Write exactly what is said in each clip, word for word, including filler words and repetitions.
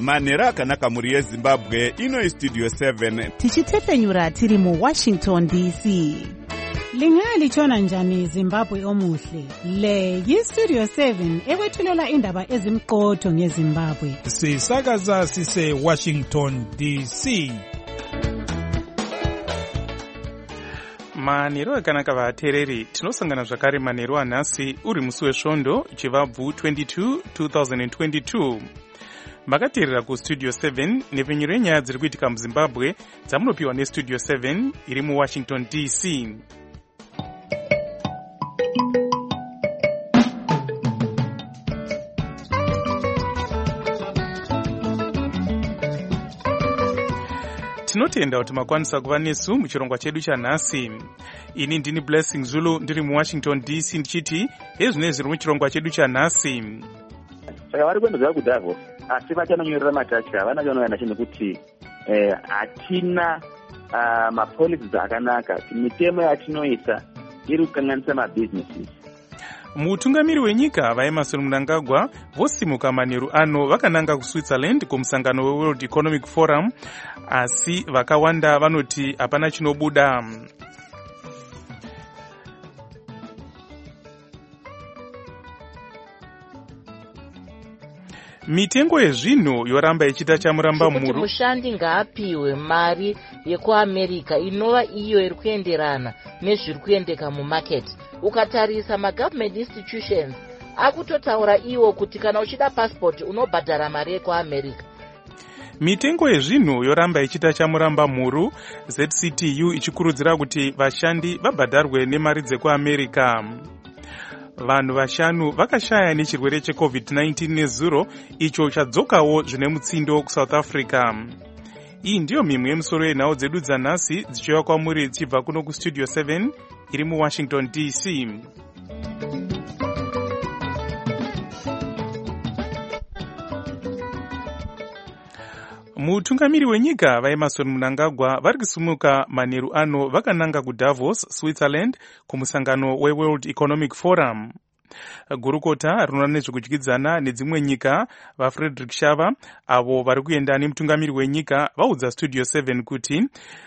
manhero akanaka mhuri yezimbabwe. Ino Studio seven tichitepfenyura tiri muWashington D C. Lingalitshona njani Zimbabwe omuhle? Le yiStudio seven ekwethulela indaba ezimqotho ngeZimbabwe. Sisakaza sise Washington D C. Manhero akanaka vateereri, tinosangana zvakare manhero anhasi uri musi wesvondo chivabvu twenty-two twenty twenty-two. Makateerera kuStudio seven nepfenyuro yenyaya dziri kuitika muZimbabwe dzamunopiwa neStudio seven iri muWashington D C. Tinotenda kuti makwanisa kuva nesu muchirongwa chedu chanhasi. Ini ndini Blessing Zulu ndiri muWashington D C ndichiti hezvine zviri muchirongwa chedu chanhasi. Saka vari kuenda kudavo asi vachanonyorera matacha havana chanoyana chinokuti hatina mapolicies akanaka, mitemo yatinoisa iri kukanganisa mabhizinesi. Mutungamiri wenyika vaEmmerson Mnangagwa vosimuka manheru ano vakananga kuSwitzerland kumusangano weWorld Economic Forum, asi vakawanda vanoti hapana chinobuda. Mitengo yezvinhu yoramba ichita chamuramba muru. Kuti mushandi ngaapiwe mari yekuAmerica inova iyo iri kuenderana nezviri kuendeka mumarket. Ukatarisa magovernment institutions akutotaura iwo kuti kana uchida passport unobhadhara mari yekuAmerica. Mitengo yezvinhu yoramba ichita chamuramba mhuru, Z C T U ichikurudzira kuti vashandi vabhadharwe nemari dzekuAmerica. Vanhu vashanu vakashaya nechirwere cheCovid nineteen nezuro icho chadzokawo zvine mutsindo kuSouth Africa. Iyi ndiyo mimwe yemusoro yenhau dzedu dzanhasi dzichiuya kwamuri dzichibva kuno kuStudio seven iri muWashington D C. Mutungamiri wenyika vaEmmerson Mnangagwa vari kusumuka manheru ano vakananga kuDavos, Switzerland kumusangano weWorld Economic Forum. Gurukota rinoona nezvekudyidzana nedzimwe nyika vaFrederick Shava avo vari kuenda nemutungamiri wenyika vaudza Studio seven kuti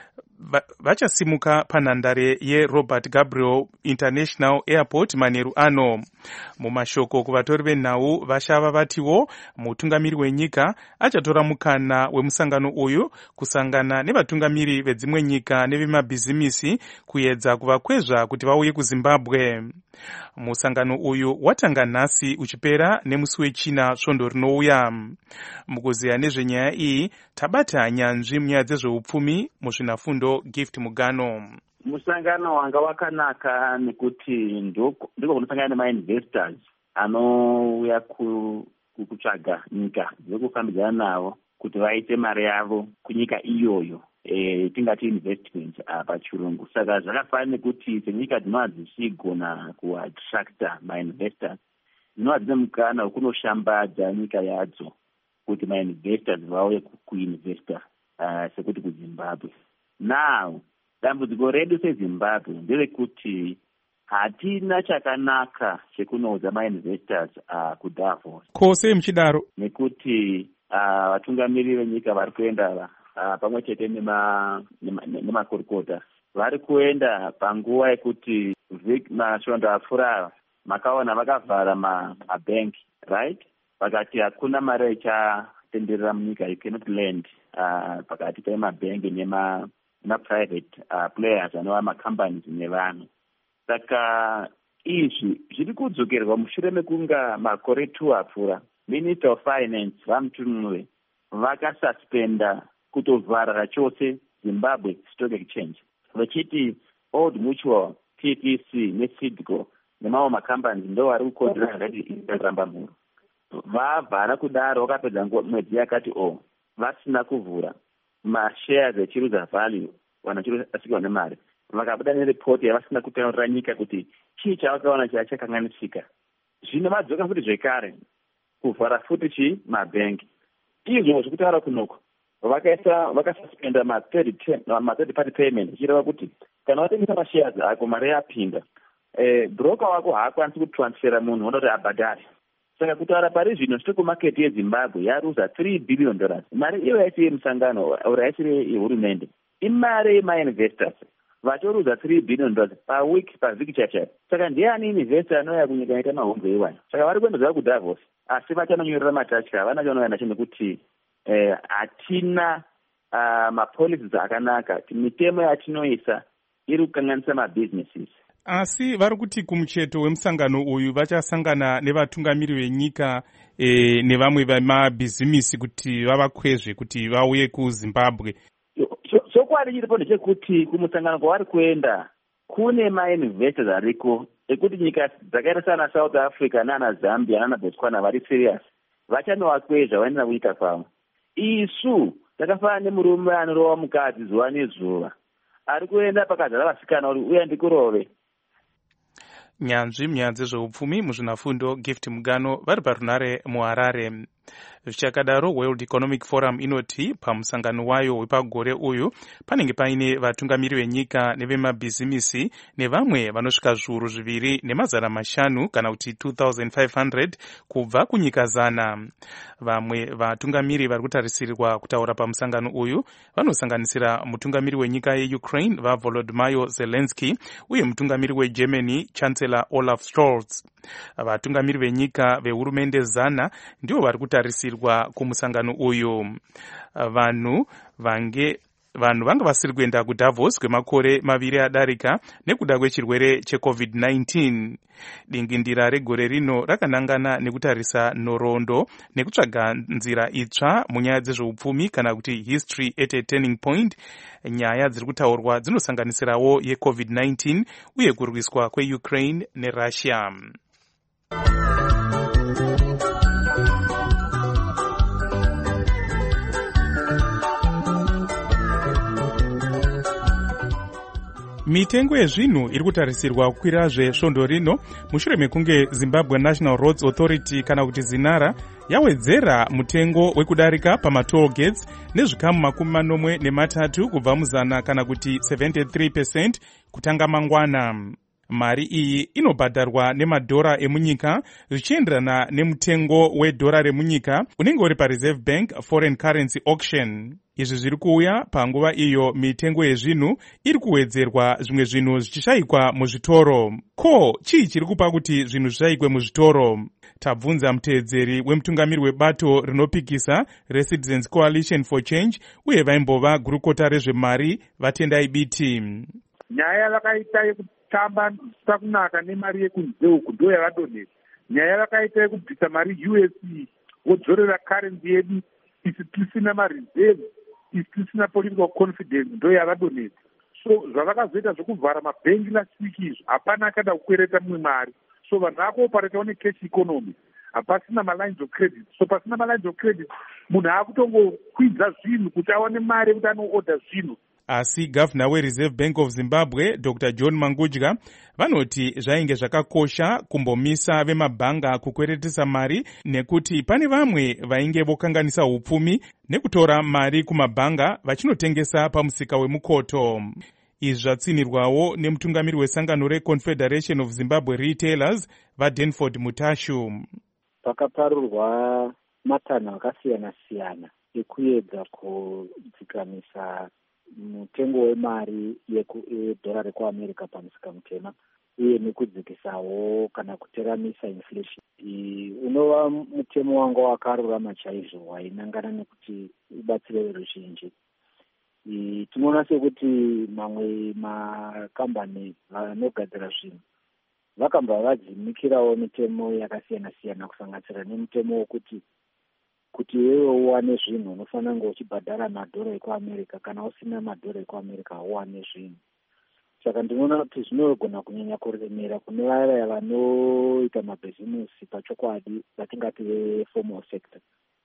vachasimuka panhandare yeRobert Gabriel International Airport manheru ano. Mumashoko kuvatori venhau vashava vatiwo mutungamiri wenyika achatora mukana wemusangano uyu kusangana nevatungamiri vedzimwe nyika nevemabhizimisi kuedza kuvakwezva kuti vauye kuZimbabwe. Musangano uyu watanga nhasi uchipera nemusi wechina svondo rinouya. Mukuziya nezvenyaya iyi tabata nyanzvi munyaya dzezveupfumi muzvinafundo Gift Mugano. Musangano wanga wakanaka nekuti ndiko kunosangana nemainvestors anouya kutsvaga nyika dzekufambidzana navo kuti vaite mari yavo kunyika iyoyo, e, tingati investment pachirungu. Saka zvakafanira nekuti senyika dzinova dzichigona kuattracta mainvestors dzinova dzine mukana wekunoshambadza nyika yadzo kuti mainvestors vauye kuinvesta uh, sekuti kuZimbabwe. Now dambudziko redu seZimbabwe nderekuti hatina chakanaka chekunoudza mainvestors uh, kuDavos. Kose muchidaro nekuti vatungamiri uh, venyika vari kuenda uh, pamwe chete nemakurukota nema, nema vari kuenda panguva yekuti masvondo apfuura makaona vakavhara mabhengi ma right, vakati hakuna mari ichatenderera munyika, you cannot lend uh, pakati pemabhengi nema na-private uh, players anova macompanies nevanhu. Saka izvi zviri kudzokerwa mushure mekunga makore two apfuura Minister of Finance vaMutunwe vakasuspenda kutovhara chose Zimbabwe Stock Exchange vachiti Old Mutual, T P C neSidco nemamwe macompanies ndo vari kukonzera ngati ikaramba mhuru. Vavhara kudaro vakapedza mwedzi yakati o vasina kuvhura mashares echiruza value vanachirusasikwa nemari, vakabuda nerepoti yavasina kutaurira nyika kuti chii chavakaona chachakanganisika. Zvino vadzoka futi zvekare kuvhara futi chi mabhengi. Izvo zvekutaura kunoko vakaisa vakasuspenda ma-third party payment ichireva kuti kana watengesa mashares ako mari yapinda, eh, broker wako haakwanisi kutransfera munhu unoda kuti abhadhare. saka kutaura pari zvino stock market yezimbabwe yaruza three billion dollars. Mari iyo yaisi yemusangano ora yaisi yehurumende, imari yemainvestors vachoruza three billion dollars per week pavhiki chachapo. Saka ndiani investor anouya kunyika inoita mahombe iwani? Saka vari kuenda zvavo kudavos, asi vachanonyorera matatya havana chanoenda chinekuti hatina uh, mapolicies akanaka, mitemo yatinoisa iri kukanganisa mabusinesses. Asi vari kuti kumucheto wemusangano uyu vachasangana nevatungamiri venyika e, nevamwe vemabhizimisi kuti vavakwezve kuti vauye kuZimbabwe. Chokwadi chiripo ndechekuti kumusangano kwavari kuenda kune mainvestors ariko ekuti nyika dzakaita sana South Africa nana Zambia nana Botswana vari serious vachanovakwezva vaenda kunyika kwavo. Isu takafanana nemurume anorova mukadzi zuva nezuva ari kuenda pakazara vasikana uri uya ndikurove. Nyanzvi munyaya dzezveupfumi muzvinafundo Gift Mugano vari parunare muHarare. Zvichakadaro, World Economic Forum inoti pamusangano wayo wepagore uyu panenge paine vatungamiri venyika nevemabhizimisi nevamwe vanosvika zviuru zviviri nemazana mashanu kana kuti two thousand five hundred kubva kunyika zana. Vamwe vatungamiri vari kutarisirwa kutaura pamusangano uyu vanosanganisira mutungamiri wenyika yeUkraine vaVolodymyr Zelensky uye mutungamiri weGermany Chancellor Olaf Scholz. Vatungamiri venyika vehurumende zana ndivo vari kutarisirwa kumusangano uyu. Vanhu vange vanhu vanga vasiri kuenda kuDavos kwemakore maviri adarika nekuda kwechirwere checovid nineteen. Dingindira regore rino rakanangana nekutarisa nhoroondo nekutsvaga nzira itsva munyaya dzezveupfumi kana kuti history at a turning point. Nyaya dziri kutaurwa dzinosanganisirawo yecovid nineteen uye kurwiswa kweUkraine neRussia. Mitengo yezvinhu iri kutarisirwa kukwira zvesvondo rino mushure mekunge Zimbabwe National Roads Authority kana kuti Zinara yawedzera mutengo wekudarika pamatoll gates nezvikamu makumi manomwe nematatu kubva muzana kana kuti seventy-three percent kutanga mangwana. Mari iyi inobhadharwa nemadhora emunyika zvichienderana nemutengo wedhora remunyika unenge uri paReserve Bank Foreign Currency Auction. Izvi zviri kuuya panguva iyo mitengo yezvinhu iri kuwedzerwa zvimwe zvinhu zvichishayikwa muzvitoro. Ko, chii chiri kupa kuti zvinhu zvishayikwe muzvitoro? Tabvunza muteedzeri wemutungamiri webato rinopikisa reCitizens Coalition for Change uye vaimbova gurukota rezvemari vaTendai Biti. Nyaya yakaita yekutamba sakunaka nemari yekunze uku ndo yakadonhera. Nyaya yakaita yekubvisa mari U S D wodzorera currency yedu isi tisina mareserve isi tisina political confidence ndo yakadonhera. So zvavakazoita zvokuvhara mabhengi last week izvo hapana akada kukwereta mumwe mari. So vanhu vakuopareta one cash economy, hapasina malines of credit. So pasina malines of credit munhu akutongokwidza zvinhu kuti awane mari yekuti anoorder zvinhu. Asi gavana weReserve Bank of Zimbabwe Doctor John Mangudya vanoti zvainge zvakakosha kumbomisa vemabhanga kukweretesa mari nekuti pane vamwe vainge vokanganisa upfumi nekutora mari kumabhanga vachinotengesa pamusika wemukoto. Izvi zvatsinirwawo nemutungamiri wesangano reConfederation of Zimbabwe Retailers vaDenford Mutashu. Pakaparurwa matanho akasiyana siyana ekuedza kudzikamisa mutengo wemari yedhora rekuAmerica pamusika mutema uye nekudzikisawo kana kuteramisa inflation. Unova mutemo wanga wakarurama chaizvo wainangana nekuti ubatsire veruzhinji. Tinoona sekuti mamwe makambani vanogadzira zvinhu vakamba vadzimikirawo mitemo yakasiyana siyana kusanganisira nemutemo wokuti kuti wewe uwane zvinhu unofanira kunge uchibhadhara madhora ekuAmerica, kana usina madhora ekuAmerica uwane zvinhu. Saka ndinoona kuti zvinogona kunyanya kuremera kune vaya vanoita mabhizimusi pachokwadi vatingati veformal sector.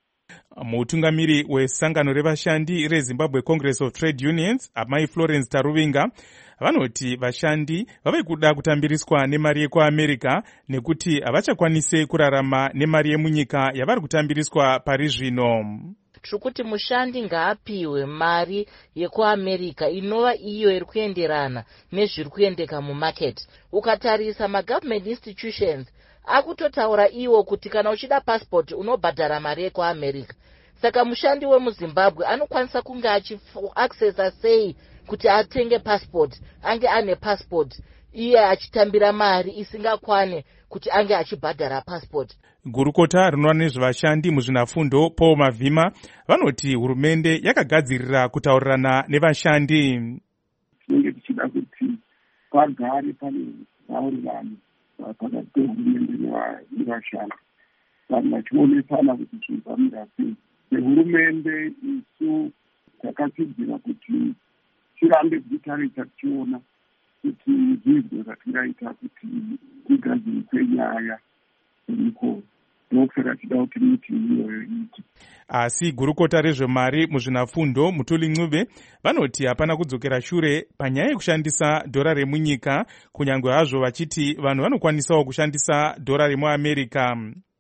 Mutungamiri wesangano revashandi reZimbabwe Congress of Trade Unions amai Florence Taruvinga vanoti vashandi vave kuda kutambiriswa nemari yekuAmerica nekuti havachakwanise kurarama nemari yemunyika yavari kutambiriswa pari zvino. Zvekuti mushandi ngaapiwe mari yekuAmerica inova iyo iri kuenderana nezviri kuendeka mumarket. Ukatarisa magovernment institutions akutotaura iwo kuti kana uchida passport unobhadhara mari yekuamerica. Saka mushandi wemuzimbabwe anokwanisa kunge achiaccessa sei kuti atenge passport, ange ane passport iye achitambira mari isingakwane kuti ange achibhadhara passport. Gurukota rinoona nezvevashandi muzvinafundo Paul Mavhima vanoti hurumende yakagadzirira kutaurirana nevashandi. Tinenge tichida kuti pagare pane maurirano pakati pehurumende nevashandi, vanhu vachionesana kuti zvinhu zvamira sei. Nehurumende isu takatsidzira kuti tirambe tichitaridza tichiona kuti zviizvo zvatingaita kuti tigadzirise nyaya iriko. Ndokusaka tida kuti miti iyoyo iite. Asi gurukota rezvemari muzvinafundo Mutuli Ncube vanoti hapana kudzokera shure panyaya yekushandisa dhora remunyika, kunyange hazvo vachiti vanhu vanokwanisawo kushandisa dhora remuAmerica.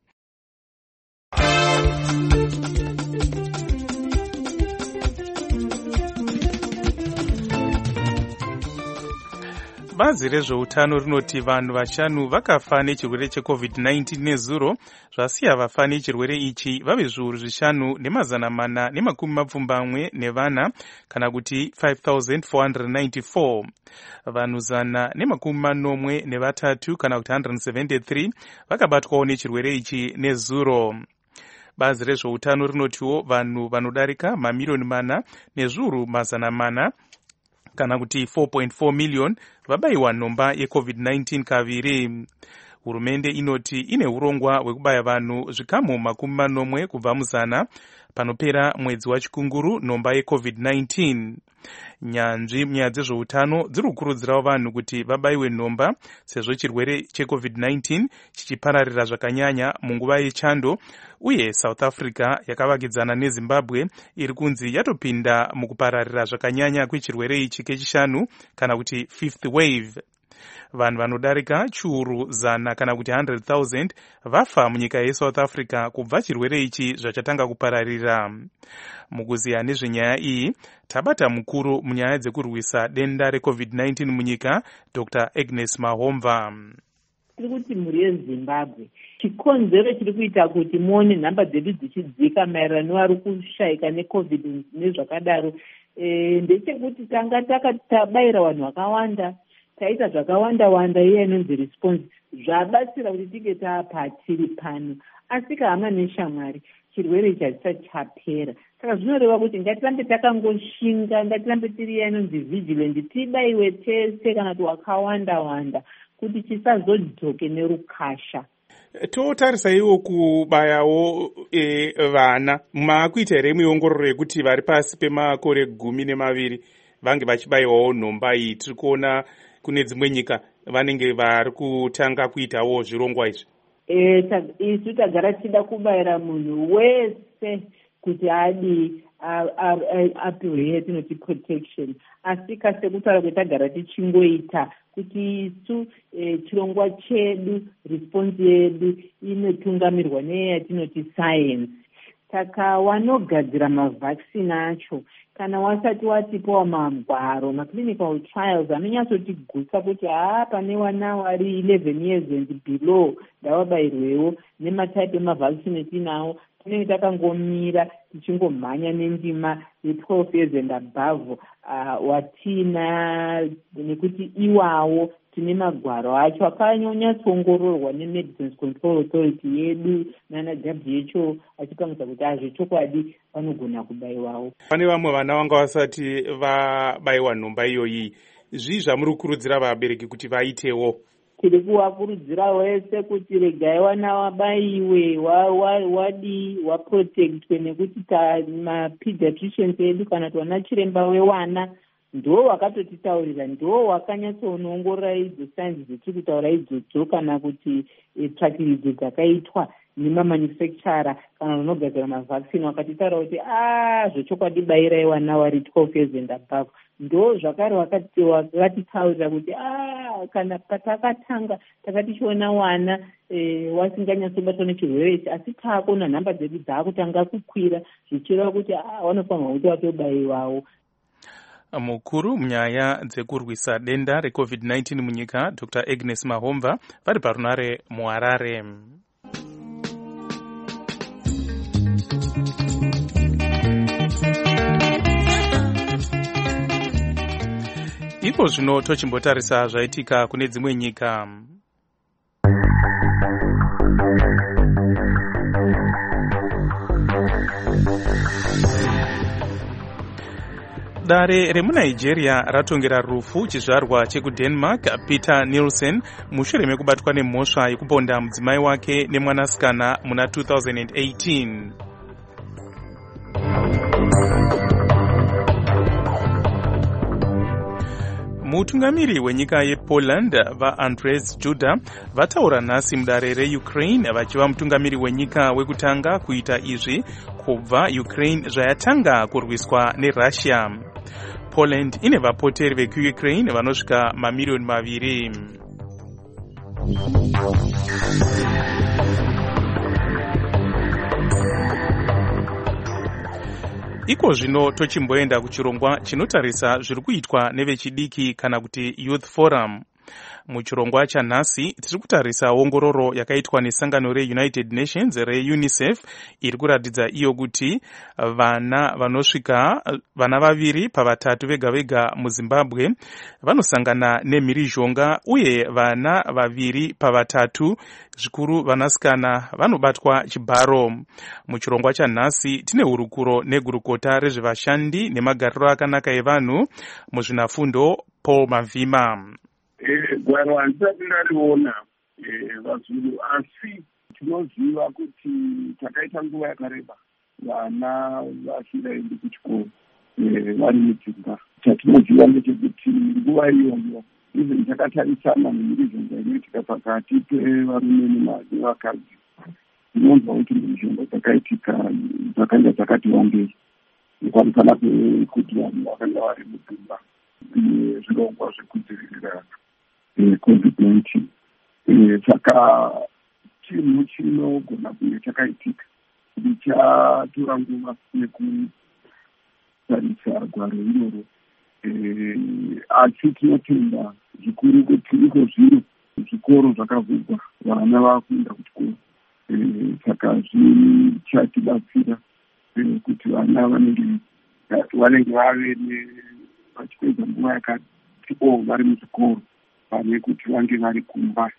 Bazi rezveutano rinoti vanhu vashanu vakafa nechirwere checovid nineteen nezuro, zvasiya vafa nechirwere ichi vave zviuru zvishanu nemazana mana nemakumi mapfumbamwe nevana, kana kuti five thousand four hundred ninety-four. Vanhu zana nemakumi manomwe nevatatu kana kuti one hundred seventy-three vakabatwawo nechirwere ichi nezuro. Bazi rezveutano rinotiwo vanhu vanodarika mamiliyoni mana nezviuru mazana mana kana kuti four point four million vabayiwa nhomba yecovid nineteen kaviri. Hurumende inoti ine urongwa hwekubaya vanhu zvikamu makumi manomwe kubva muzana panopera mwedzi wachikunguru nhomba yecovid nineteen. Nyanzvi munyaya dzezveutano dziri kukurudzirawo vanhu kuti vabayiwe nhomba sezvo chirwere checovid nineteen chichipararira zvakanyanya munguva yechando, uye South Africa yakavakidzana neZimbabwe iri kunzi yatopinda mukupararira zvakanyanya kwechirwere ichi kechishanu kana kuti fifth wave. Vanhu vanodarika chiuru zana kana kuti one hundred thousand vafa munyika yeSouth Africa kubva chirwere ichi zvachatanga kupararira. Mukuziya nezvenyaya iyi tabata mukuru munyaya dzekurwisa denda recovid nineteen munyika Doctor Agnes Mahomva. Tiri kuti mhuri yeZimbabwe chikonzero chiri kuita kuti muone nhamba dzedu dzichidzika maererano nevari kushayika necovid nezvakadaro ndechekuti tanga takabayira vanhu vakawanda, taita zvakawanda wanda iye inonzi response zvabatsira kuti tige tapatiri pano, asi kahama neshamwari chirwere ichi hachisati chapera. Saka zvinoreva kuti ngatirambe takangoshinga, ngatirambe tiri iya inonzi vigilant, tibayiwe tese kana kuti wakawanda wanda kuti chisazodzoke nerukasha. Totarisaiwo kubayawo e, vana maakuita here muongororo yekuti vari pasi pemakore gumi nemaviri vange vachibayiwawo nhomba iyi? Tiri kuona kune dzimwe nyika vanenge vari kutanga kuitawo zvirongwa izvi. E, ta, isu tagara tichida kubayira munhu wese kuti adi apiwe yatinoti protection, asi kasekutaura kwetagara tichingoita kuti isu e, chirongwa chedu response yedu inotungamirwa neyatinoti science. Saka wanogadzira mavhaccine acho kana wasati watipawa magwaro maclinical trials anonyatsotigutsa kuti haa pane vana vari eleven years and below ndavabayirwewo nematype emavhaccine etinawo, tinenge takangomira tichingomhanya nendima ye-twelve years and above uh, watina nekuti iwawo tine magwaro acho akanyanyatsoongororwa neMedicines Control Authority yedu nana W H O achipangisa kuti azvechokwadi vanogona kubayiwawo. Pane vamwe vana vanga vasati vabayiwa nhomba iyoyi, zvii zvamuri kukurudzira vabereki kuti vaitewo? Tiri kuvakurudzira wese kuti regai vana vabayiwe, wadi waprotectwe, nekuti mapediatricians edu kana kuti vana chiremba wewana ndo wakatotitaurira, ndo wakanyatsoongorora idzo signs dzetiri kutaura idzodzo kana kuti tsvakiridzo dzakaitwa nemamanufacturer kana vanogadzira mavhaccine wakatitaura kuti a zvechokwadi bayirai vana vari twelve years and above. Ndo zvakare wakatitaurira kuti a kana patakatanga takatichiona wana e, wasinganyatsobatwa nechirwere ichi, asi taakona nhamba dzedu dzaakutanga kukwira zvichireva kuti a vanofanirwa kuti vatobayiwawo. Mukuru munyaya dzekurwisa denda recovid nineteen munyika Doctor Agnes Mahomva vari parunare muHarare. Iko zvino tochimbotarisa zvaitika kune dzimwe nyika. Dare remuNigeria ratongera rufu chizvarwa chekuDenmark Peter Nielsen mushure mekubatwa nemhosva yekuponda mudzimai wake nemwanasikana muna two thousand eighteen. Mutungamiri wenyika yePoland vaAndrzej Duda vataura nhasi mudare reUkraine vachiva mutungamiri wenyika wekutanga kuita izvi kubva Ukraine zvayatanga kurwiswa neRussia. Poland ine vapoteri vekuUkraine vanosvika mamiliyoni maviri. Iko zvino tochimboenda kuchirongwa chinotarisa zviri kuitwa nevechidiki kana kuti Youth Forum. Muchirongwa chanhasi tiri kutarisa ongororo yakaitwa nesangano reUnited Nations reUNICEF iri kuratidza iyo kuti vana vanosvika vana vaviri pavatatu vega vega muZimbabwe vanosangana nemhirizhonga uye vana vaviri pavatatu zvikuru vanasikana vanobatwa chibharo. Muchirongwa chanhasi tine hurukuro negurukota rezvevashandi nemagariro akanaka evanhu muzvinafundo Paul Mavhima. Gwaro handisati ndariona vazulu asi tinoziva kuti takaita nguva yakareba vana vasingaendi kuchikoro vari mudzimba. Chatinoziva ndechekuti nguva iyoyo izvi takatarisana nemhirizhonga inoitika pakati pevarume nevakadzi. Tinonzwa kuti mhirizhonga dzakaitika dzakanga dzakati wandei pamusana pekuti vanhu vakanga vari mudzimba zvirongwa zvekudzivirira covid nineteen. Saka chinhu chinogona kunge chakaitika ndichatora nguva yekutarisa gwaro iroro, asi tinotenda zvikuru kuti iko zvino zvikoro zvakavhurwa vana vakuenda kuchikoro. Saka zvichatibatsira kuti vana vanenge vanenge vave vachipedza nguva yakati vari muzvikoro pane kuti vange vari kumba.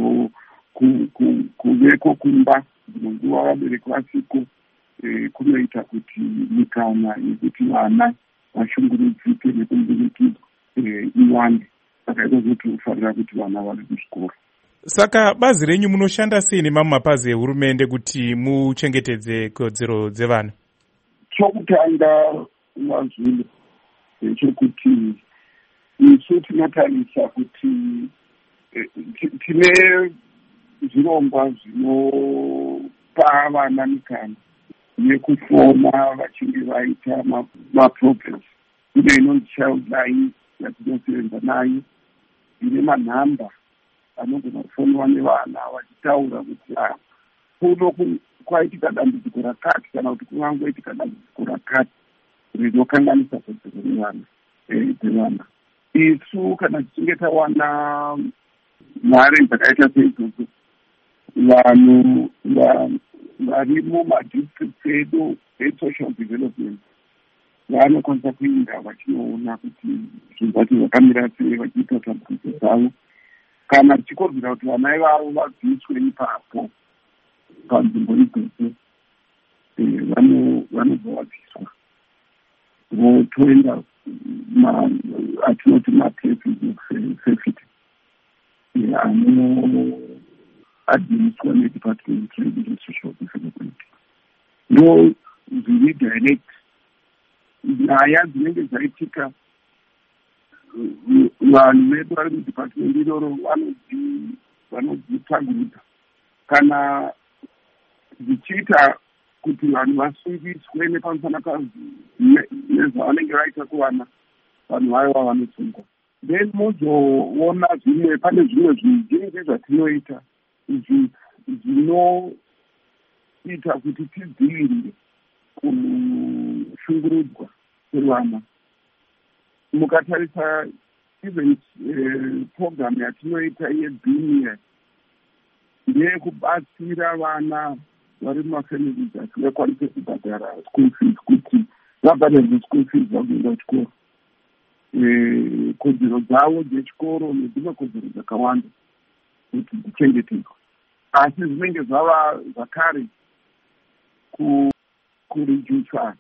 Kuveko kumba nguva vabereki vasiko kunoita kuti mikana yekuti vana vashungurudzike nekumberekidzwa iwande. Saka ikokuti kufanira kuti vana vari kuzvikoro. Saka bazi renyu munoshanda sei nemamwe mapazi ehurumende kuti muchengetedze kodzero dzevana? Chokutanga mazvino chekuti isu tinotarisa kuti tine zvirongwa zvinopa vana mikana yekufona vachinge vaita maprograms. Ine inonzi child line yatinosevenza nayo ine manhamba anogona kufonwa nevana vachitaura kuti kuno kwaitika dambudziko rakati kana kuti kungangoitika dambudziko rakati rinokanganisa kodzero dzevana dzevana. Isu kana tichinge tawana mari dzakaita seidzodzo, vanhu vari mumadistricts edu esocial development vanokwanisa kuinda vachinoona kuti zvinhu zvacho zvakamira sei vachiita tambudziko dzavo. Kana tichikonzera kuti vana ivavo vabviswe ipapo panzvimbo idzodzo vanobva vabviswa votoenda atinoti maplaces of safety anoadhiniswa nedepartment resocial development. Ndo zviri direct nyaya dzinenge dzaitika vanhu vedu vari mudepartment iroro vanodzitagurudza kana zvichiita kuti vanhu vasungiswe nepamusana nezvavanenge vaita kuvana vanhu vaiva vanosungwa. Then mozoona zvimwe pane zvimwe zvizhinji zvatinoita izvi zvinoita kuti tidzivirire kushungurudzwa kwevana. mukatarisa even program yatinoita yebhinia ndeyekubatsira vana vari mumafamilies asingakwanise kubhadhara school fees kuti vabhadharirwe school fees vakuenda kuchikoro. Kodzero dzavo dzechikoro nedzimwe kodzero dzakawanda kuti dzichengetedzwa, asi zvinenge zvava zvakare kuredusa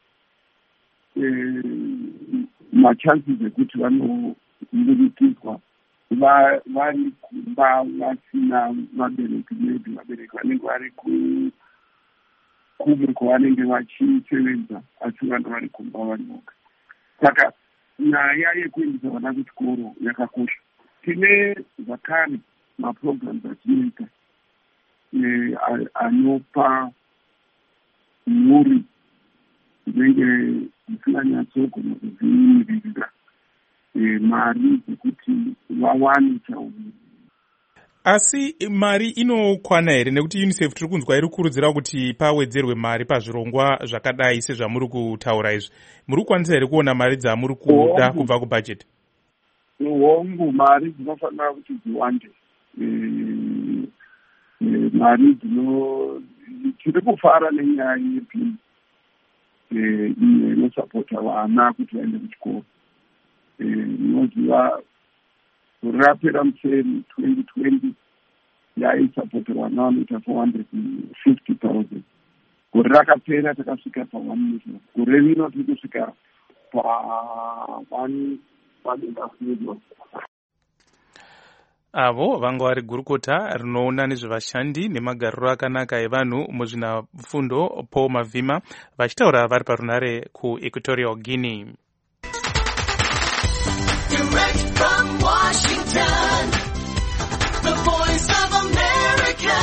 machances ekuti vanomirikidzwa vari kumba vasina vabereki, maybe vabereki vanenge vari kumwe kwavanenge vachisevenza asi vana vari kumba vari voga. Saka nyaya yekuendesa vana kuchikoro yakakosha. Tine zvakare maprograms atinoita anopa mhuri dzinenge dzisinganyatsogona kudzimiririra mari dzekuti vawane chauviri. Asi mari inokwana here? Nekuti UNICEF tiri kunzwa iri kukurudzira kuti pawedzerwe mari pazvirongwa zvakadai sezvamuri kutaura izvi. Muri kukwanisa here kuona mari dzamuri kuda kubva kubhajeti? Hongu, mari dzinofanira kuti dziwande. Mari dzino tiri kufara nenyaya yepi inosapota vana kuti vaende kuchikoro. Inoziva rapera museri twenty twenty yaisapota vana vanoita four hundred fifty thousand. Gore rakapera takasvika pa one million. Gore rino tiri kusvika pa one and a half million. Avo vanga vari gurukota rinoona nezvevashandi nemagariro akanaka evanhu muzvinafundo Paul Mavhima vachitaura vari parunare kuEquatorial Guinea. Direct from Washington, the voice of America,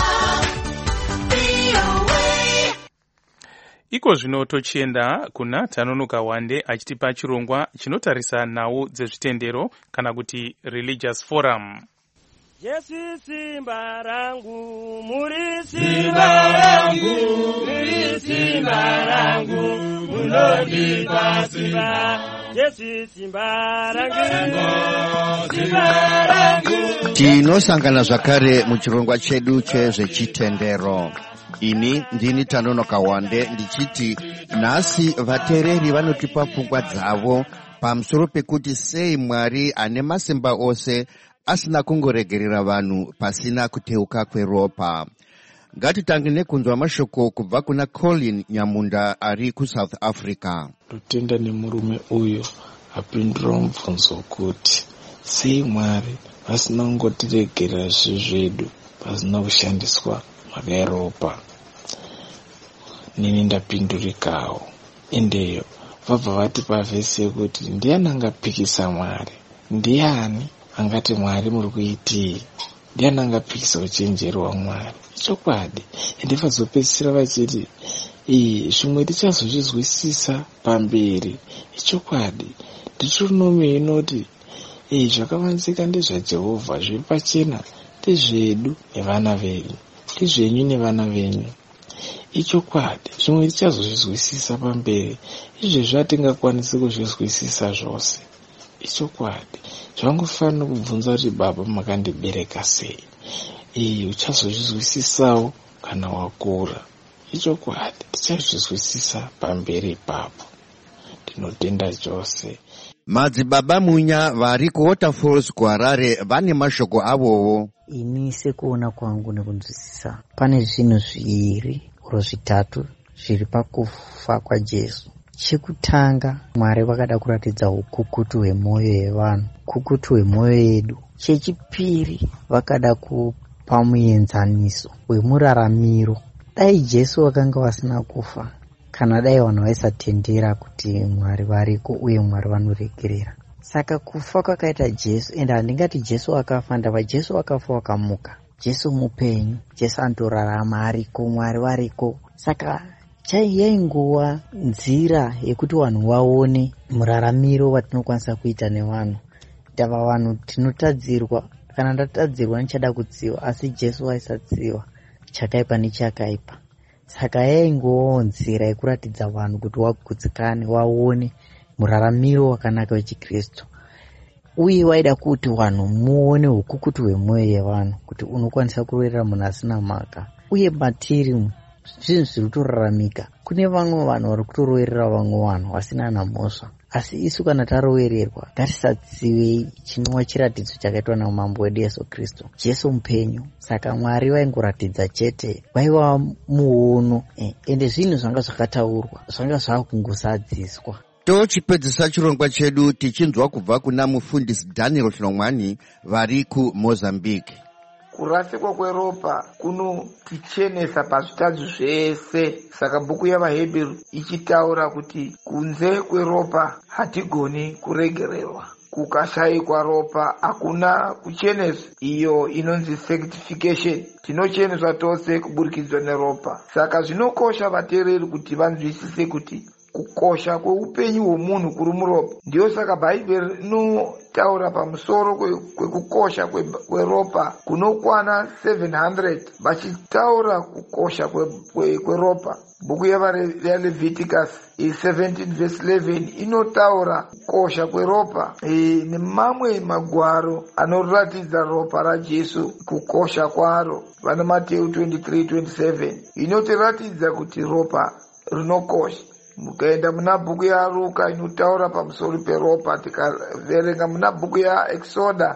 V O A. Iko zvino tochienda kuna Tanonoka Wande achitipa chirongwa chinotarisa nhau dzezvitendero kana kuti Religious Forum. Yesu simba rangu, muri simba rangu, muri simba rangu, munonipa simba. Yesu simba rangu, simba rangu. Tinosangana zvakare muchirongwa chedu chezvechitendero. Ini ndini Tanonoka Wande ndichiti nhasi vateereri vanotipa pfungwa dzavo pamusoro pekuti sei Mwari ane masimba ose asina kungoregerera vanhu pasina kuteuka kweropa. Ngatitange nekunzwa mashoko kubva kuna Colin Nyamunda ari kuSouth Africa. Totenda nemurume uyo apindura mubvunzo kuti sei Mwari vasina kungotiregerera zvinhu zvedu pasina kushandiswa mhaka yeropa. Nini ndapindurikawo. Endeyo vabva vati pavhesi yekuti ndiani angapikisa Mwari? Ndiani angati Mwari muri kuitii? Ndiani angapikisa uchenjeri hwaMwari? Chokwadi. Ende vazopedzisira vachiti iyi zvimwe tichazozvizwisisa pamberi. Chokwadi. Ndichirinomwe inoti iyi zvakavanzika ndezvaJehovha zviri pachena ndezvedu nevana vedu, ndezvenyu nevana venyu. Ichokwadi. Zvimwe tichazozvizwisisa pamberi. Izvezvi hatingakwanisi kuzvizwisisa zvose. Ichokwadi. Zvangofanira kubvunza kuti baba makandibereka sei? Iyi uchazozvizwisisawo kana wakura. Ichokwadi. Tichazvizwisisa pamberi ipapo. Ndinotenda chose. Madzibaba munya vari kuWaterfalls kuHarare vane mashoko avowo. Ini sekuona kwangu nekunzwisisa pane zvinhu zviviri oro zvitatu zviri pakufa kwaJesu. Chekutanga, Mwari vakada kuratidza ukukutu hwemwoyo yevanhu, ukukutu hwemwoyo yedu. Chechipiri, vakada kupa muenzaniso wemuraramiro. Dai Jesu vakanga vasina kufa, kana dai vanhu vaisatendera kuti Mwari variko uye Mwari vanoregerera. Saka kufa kwakaita Jesu, ende handingati Jesu akafa, ndava Jesu akafa wakamuka. Jesu mupenyu, Jesu andorarama ariko, Mwari variko. Saka yainguva nzira yekuti vanhu vaone muraramiro watinokwanisa kuita nevanhu. Ndava vanhu tinotadzirwa, kana ndatadzirwa ndichada kutsiva, asi Jesu aisatsiva chakaipa nechakaipa. Saka yaingovawo nzira yekuratidza vanhu kuti vagutsikane, vaone muraramiro wakanaka wechikristu, uye waida kuti vanhu muone ukukutu hwemwoyo yevanhu, kuti unokwanisa kurerera munhu asina mhaka. Uye matiri zvinhu zviri kutoraramika. Kune vamwe vanhu vari kutoroverera vamwe vanhu vasina namhosva, asi isu kana tarovererwa ngatisatsivei chinova chiratidzo chakaitwa namambo wedu Yesu Kristu, Jesu mupenyu. Saka Mwari vaingoratidza chete, vaiva muono, ende zvinhu zvanga zvakataurwa zvanga zvakungosadziswa. Tochipedzisa chirongwa chedu tichinzwa kubva kuna mufundisi Daniel Hlongwani vari kuMozambique. Kurasikwa kweropa kunotichenesa pazvitadzi zvese. Saka bhuku yavaHebheru ichitaura kuti kunze kweropa hatigoni kuregererwa. Kukashayikwa ropa hakuna kucheneswa, iyo inonzi sanctification. Tinocheneswa tose kuburikizwa neropa. Saka zvinokosha vateereri kuti vanzwisise kuti kukosha kweupenyu hwomunhu kuri muropa. Ndiyo saka bhaibheri rinotaura pamusoro kwekukosha kweropa kunokwana seven hundred vachitaura kukosha kweropa. Bhuku yaLeviticus seventeen verse eleven inotaura kukosha kweropa nemamwe magwaro anoratidza ropa raJesu kukosha kwaro. Vana Mateo twenty-three twenty-seven inotiratidza kuti ropa rinokosha. Mukaenda muna bhuku yaRuka inotaura pamusoro peropa. Tikaverenga muna bhuku yaExoda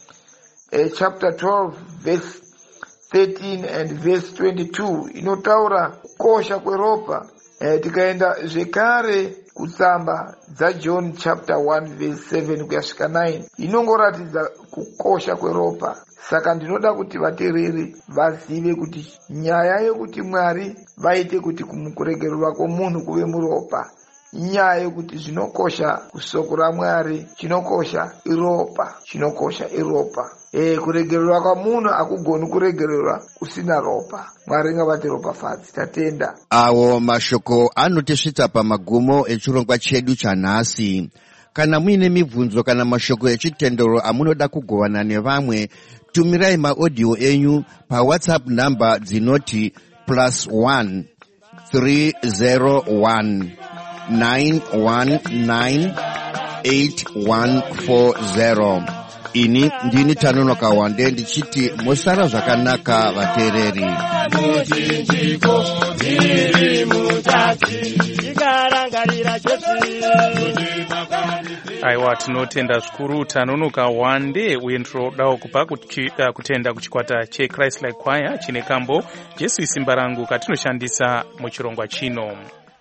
eh, chapter twelve verse thirteen and verse twenty-two inotaura kukosha kweropa. Eh, tikaenda zvekare kutsamba dzaJohn chapter one verse seven kuyasvika nine inongoratidza kukosha kweropa. Saka ndinoda kuti vateereri vazive kuti nyaya yekuti Mwari vaite kuti kuregererwa kwomunhu kuve muropa, nyaya yekuti zvinokosha kusoko raMwari, chinokosha iropa, chinokosha iropa. Eh, kuregererwa kwamunhu hakugoni kuregererwa kusina ropa. Mwari ngavate ropafadzi. Tatenda. Awo mashoko anotisvitsa pamagumo echirongwa chedu chanhasi. Kana muine mibvunzo kana mashoko echitendero amunoda kugovana nevamwe, tumirai maaudio enyu paWhatsApp number dzinoti plus one three zero one nine one nine eight one four zero. Ini ndini Tanonoka Wande ndichiti musara zvakanaka vateereri. Muchinjiko dziri mutati ikarangarira Jesu. Aiwa, tinotenda zvikuru Tanonoka Wande uye ndinodawo kupa kutenda kuchikwata cheChrist Like Choir chine kambo Jesu isimba rangu katinoshandisa muchirongwa chino.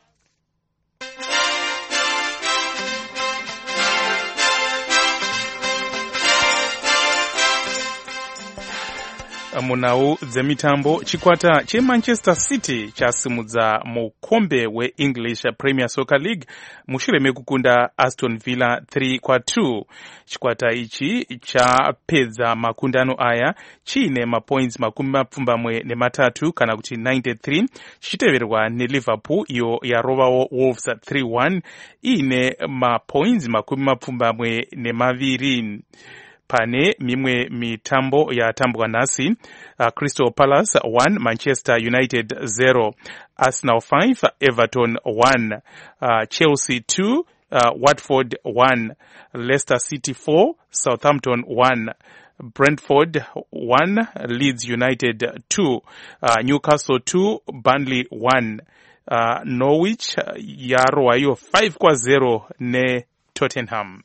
Munau dzemitambo, chikwata cheManchester City chasimudza mukombe weEnglish Premier Soccer League mushure mekukunda Aston Villa three kwa two. Chikwata ichi chapedza makundano aya chine mapoints makumi mapfumbamwe nematatu kana kuti ninety-three, chichiteverwa neLiverpool iyo yarovawo Wolves three one ine mapoints makumi mapfumbamwe nemaviri. Pane mimwe mitambo yatambwa nhasi, uh, Crystal Palace one, Manchester United zero, Arsenal five, Everton one, uh, Chelsea two, uh, Watford one, Leicester City four, Southampton one, Brentford one, Leeds United two, uh, Newcastle two, Burnley one, uh, Norwich yarwayo five kwa zero ne Tottenham.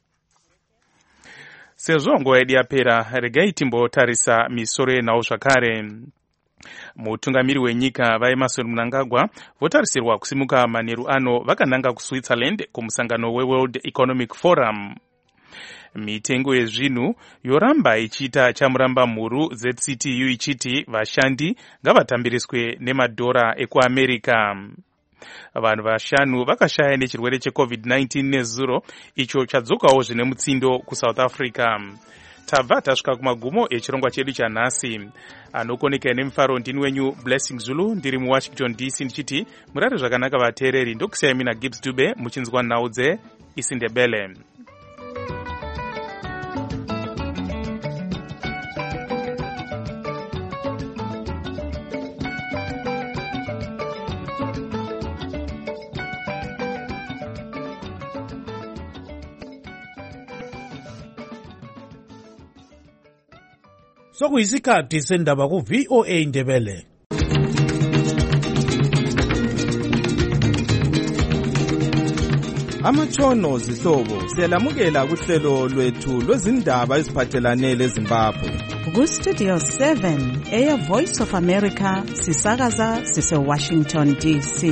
Sezvo nguva yedu yapera, regai timbotarisa misoro yenawo zvakare. Mutungamiri wenyika vaEmmerson Mnangagwa votarisirwa kusimuka manheru ano vakananga kuSwitzerland kumusangano weWorld Economic Forum. Mitengo yezvinhu yoramba ichiita chamuramba mhuru. Z C T U ichiti vashandi ngavatambiriswe nemadhora ekuAmerica. Vanhu vashanu vakashaya nechirwere cheCovid nineteen nezuro icho chadzokawo zvine mutsindo kuSouth Africa. Tabva tasvika kumagumo echirongwa chedu chanhasi. Anokoneka nemufaro ndini wenyu Blessing Zulu, ndiri muWashington D C ndichiti murare zvakanaka vateereri. Ndokusiyai mina Gibbs Dube muchinzwa nhau dzeIsindebele. sokuyisikhathi sendaba ku-V O A Ndebele. Amatshono zihlobo siyalamukela kuhlelo lwethu lwezindaba eziphathelane leZimbabwe. Ku-Studio seven, Air Voice of America, sisakaza sise-Washington D C.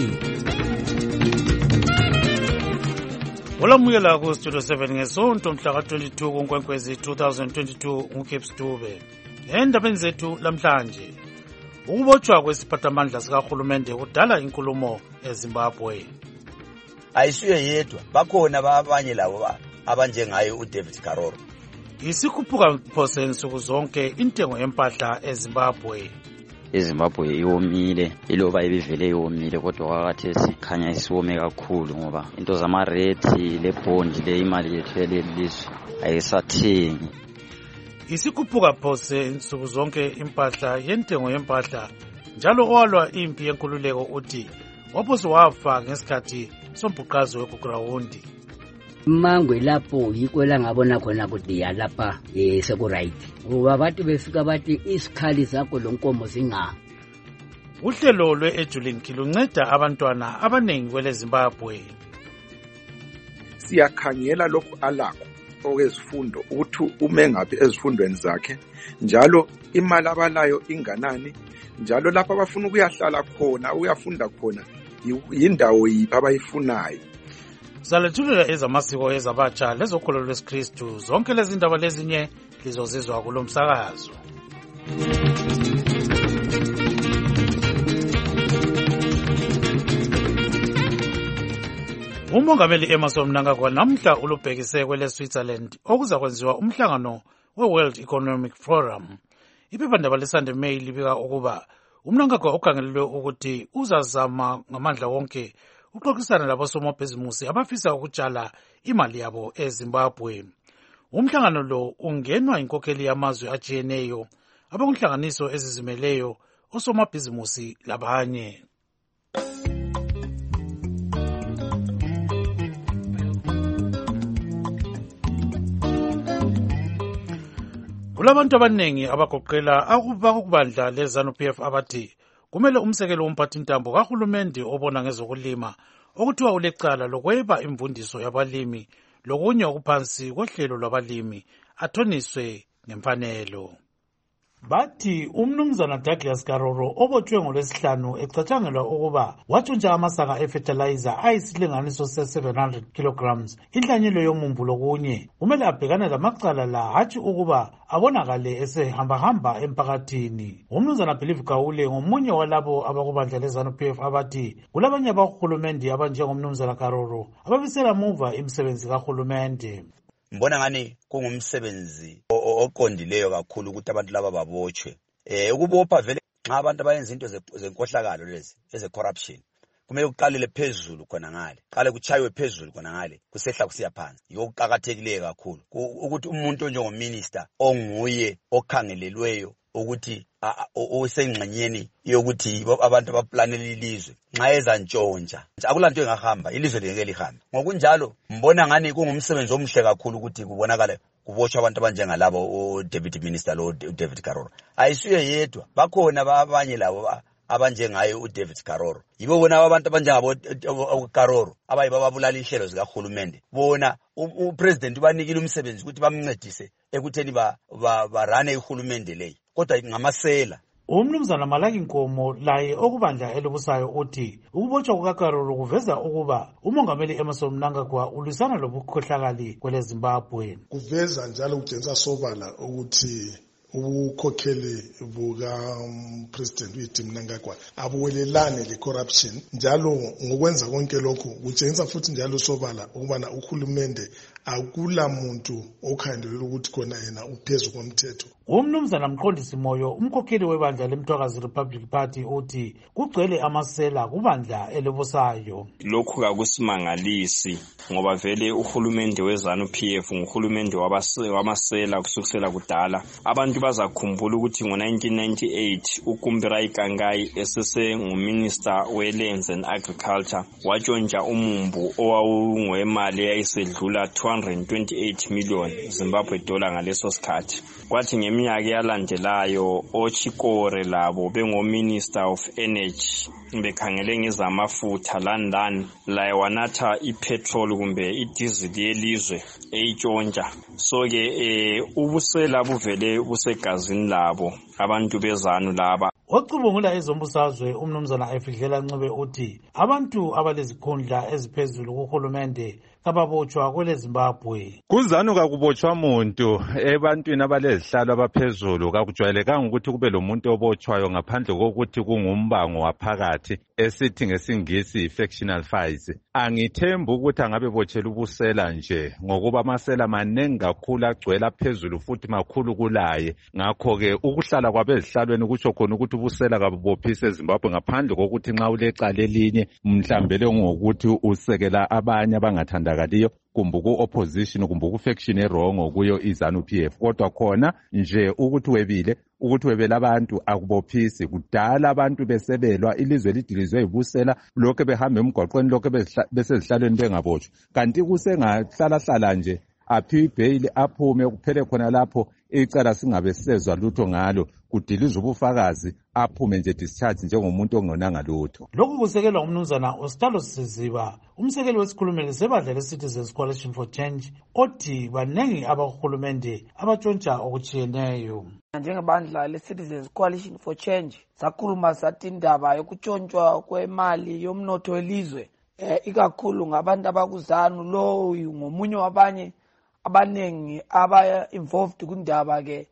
Olamukela ku-Studio seven ngesonto mhla ka-twenty-two kuNkwenkwezi two thousand twenty-two nguCape Stube. Endabeni zethu lamhlanje, ukubotshwa kwesiphathamandla sikahulumende kudala inkulumo eZimbabwe. Ayisuye yedwa, bakhona abanye labo abanjengaye uDavid Karoro. Isikhuphuka phose nsuku zonke intengo yempahla eZimbabwe. eZimbabwe iwomile, iloba ibivele iwomile kodwa kwakathesi khanya isiwome kakhulu ngoba into zamarethi lebhondi le imali yethu yelelizwe ayisathengi. Isikhuphuka phose nsuku zonke impahla yentengo yempahla njalo owalwa impi yenkululeko uthi waphose wafa ngesikhathi sombhuqazo wekugrawundi. Mangwe lapho yikho la ngabona khona ukuthi ya lapha eh sekuright. Ngoba abantu befika bathi isikhali zakho lonkomo zinga. Uhlelo lwe-Edulink lunceda abantwana abanengi kwele Zimbabwe. Siyakhangela lokhu alakho okwezifundo ukuthi ume ngaphi ezifundweni zakhe, njalo imali abalayo inganani, njalo lapho abafuna ukuyahlala khona uyafunda khona yindawo yiphi abayifunayo. Salethulela ezamasiko ezabatsha lezokholo lwesikristu zonke lezi ndaba lezinye lizozizwa kulo msakazo. Umongameli Emmerson Mnangagwa namhla ulubhekise kwele Switzerland okuza kwenziwa umhlangano we-World Economic Forum. Iphephandaba leSunday Mail libika ukuba uMnangagwa ukhangelelwe ukuthi uzazama ngamandla wonke uxoxisana labosomabhizimusi abafisa ukutshala imali yabo eZimbabwe. Umhlangano lo ungenwa inkokheli yamazwe ajiyeneyo, abanhlanganiso ezizimeleyo, osomabhizimusi labanye. Kulabantu abanengi abagoqela akuba kubandla leZANU-P F abathi kumele umsekelo womphathintambo kahulumende obona ngezokulima okuthiwa ulecala lokweba imvundiso yabalimi lokunye okuphansi kohlelo lwabalimi athoniswe ngemfanelo. Bathi umnumzana Douglas Karoro obotshwe ngolwesihlanu ecatshangelwa ukuba watshontsha amasaka efertilizer ayisilinganiso se-seven hundred kilograms inhlanyelo yomumbu lokunye kumele abhekane lamacala la hatshi ukuba abonakale esehambahamba emphakathini. Umnumzana Believe Gawule ngomunye walabo abakubandla leZANU-P F abathi kulabanye abahulumende abanjengomnumzana Karoro ababisela muva imisebenzi kahulumende. Mbona ngani kungumsebenzi oqondileyo kakhulu ukuthi abantu laba babotshwe. Eh ukubopha vele nxa abantu abayenza into zenkohlakalo lezi eze corruption kumele uqalele phezulu khona ngale, qale kuchaywe phezulu khona ngale kusehla kusiya phansi. Yokuqhakathekileyo kakhulu ukuthi umuntu njengominister onguye okhangelelweyo ukuthi usengxenyeni yokuthi abantu abaplanela ilizwe nxa eza ntshontsha akulanto engahamba ilizwe lingeke lihambe. Ngokunjalo mbona ngani kungumsebenzi omhle kakhulu ukuthi kubonakala kubotshwa abantu abanjengalabo uDeputy Minister lo David Karoro. Ayisuye yedwa, bakhona abanye labo abanjengaye uDavid Karoro. Yibo bona abantu abanjengabo uKaroro abayiba babulala inhlelo zikahulumende. Bona upresident ubanikile umsebenzi ukuthi bamncedise ekutheni ba barane ihulumende leyi kodwa ngamasela. Umnumzana Malaki Nkomo laye okubandla elobusayo uthi ukubotshwa kukaKaroro kuveza ukuba umongameli Emmerson Mnangagwa ulisana lobukhohlakali kwele Zimbabwe. Kuveza njalo ukutshengisa sobala ukuthi ubukhokheli buka president wethu Mnangagwa abuwelelane le corruption, njalo ngokwenza konke lokho kutshengisa futhi njalo sobala ukubana uhulumende akula muntu okhandelela ukuthi khona yena uphezu komthetho. Umnumzana Mqondisi Moyo umkhokheli webandla leMthwakazi Republic Party uthi kugcwele amasela kubandla elobusayo. Lokhu kakusimangalisi ngoba vele uhulumende weZANU-P F nguhulumende wamasela kusukela kudala. Abantu bazakhumbula ukuthi ngo-nineteen ninety-eight uKumbirai Kangai esese nguminister we-Lands and Agriculture watshontsha umumbu owawungwemali eyayisedlula two hundred twenty-eight million Zimbabwe dollar ngaleso sikhathi. Kwathi ngeminyaka yalandelayo oChikore labo bengominister of energy bekhangele ngezamafutha London la wanatha ipetrol kumbe idizili yelizwe eyitshontsha. So ke eh, ubusela buvele busegazini labo abantu bezanu laba. Ocubungula ezombusazwe umnumzana Efidlela Ncube uthi abantu abalezikhundla eziphezulu kuhulumende kababotshwa kwele Zimbabwe. Kuzanu kakubotshwa muntu ebantwini abalezihlalo abaphezulu kakujwayelekanga ukuthi kube lomuntu obotshwayo ngaphandle kokuthi kungumbango waphakathi esithi ngesingisi factional files. Angithemba ukuthi angabe botshela ubusela nje ngokuba amasela manengi kakhulu agcwele phezulu futhi makhulu kulaye. Ngakho ke ukuhlala kwabezihlalweni kutsho khona ukuthi ubusela kabubophise eZimbabwe ngaphandle kokuthi nxa ulecala elinye mhlambele ngokuthi usekela abanye abangathandakaliyo kumbe ku-opposition kumbe ku-faction erongo kuyo izanu P F. Kodwa khona nje ukuthi webile ukuthi webela abantu akubophisi kudala abantu besebelwa ilizwe lidilizwe ibusela lokho behamba emgwaqweni lokho besezihlalweni bengabotshwa. Kanti kusengahlala hlala nje aphi bail aphume kuphele khona lapho icala singabe sisezwa lutho ngalo kudiliza ubufakazi aphume nje discharge njengomuntu ongonanga lutho. Lokhu kusekelwa umnumzana Ostalo Siziba umsekeli wesikhulumeli sebandla le-Citizens Coalition for Change othi banengi abahulumende abatshontsha okutshiyeneyo. Njengebandla le-Citizens Coalition for Change sakhuluma sathi indaba yokutshontshwa kwemali yomnotho welizwe eh, ikakhulu ngabantu abakuzanu lo ngomunye wabanye abanengi aba involved kundaba ke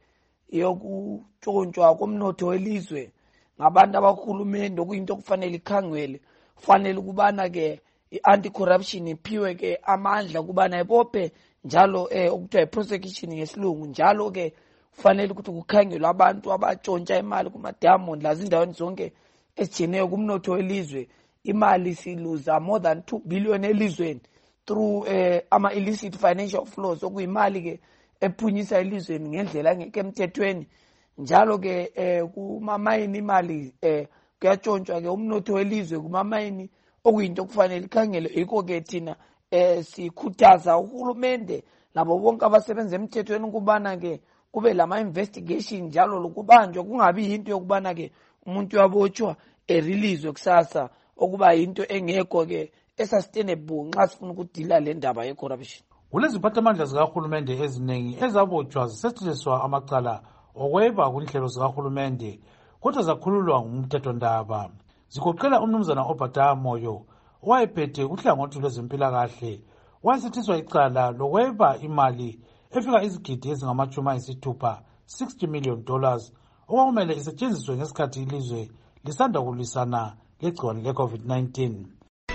yokutshontshwa komnotho welizwe ngabantu abahulumende okuyinto kufanele ikhangwele. Kufanele ukubana ke i-anti corruption iphiwe ke amandla kubana ibophe njalo eh okuthiwa i-prosecution ngesilungu. Njalo ke kufanele ukuthi kukhangelwe abantu abatshontsha imali kuma diamond lazindaweni zonke esijeneyo kumnotho welizwe. Imali siluza more than two billion elizweni through eh, ama illicit financial flows okuyimali ke ephunyisa elizweni ngendlela engeke emthethweni. Njalo ke eh, kumamayini imali eh, kuyatshontshwa ke umnotho welizwe kumamayini okuyinto kufanele ikhangele. Yikho ke thina eh, sikhuthaza uhulumende labo bonke abasebenza emthethweni ukubana ke kube lama investigation njalo lokubanjwa kungabi into yokubana ke umuntu uyabotshwa erelease kusasa okuba into engekho ke esustainable nxa sifuna ukudila le ndaba ye corruption. Kuleziphathamandla zikahulumende eziningi ezabotshwa zisetshenziswa amacala okweba kunhlelo zikahulumende kodwa zakhululwa ngumthethondaba. Zikoqela umnumzana Obata Moyo owayephethe uhlangothi lwezempilakahle wasethiswa icala lokweba imali efika izigidi ezingamachumi ayisithupha sixty million dollars okwakumele isetshenziswe ngesikhathi ilizwe lisanda kulwisana legciwane le-COVID nineteen.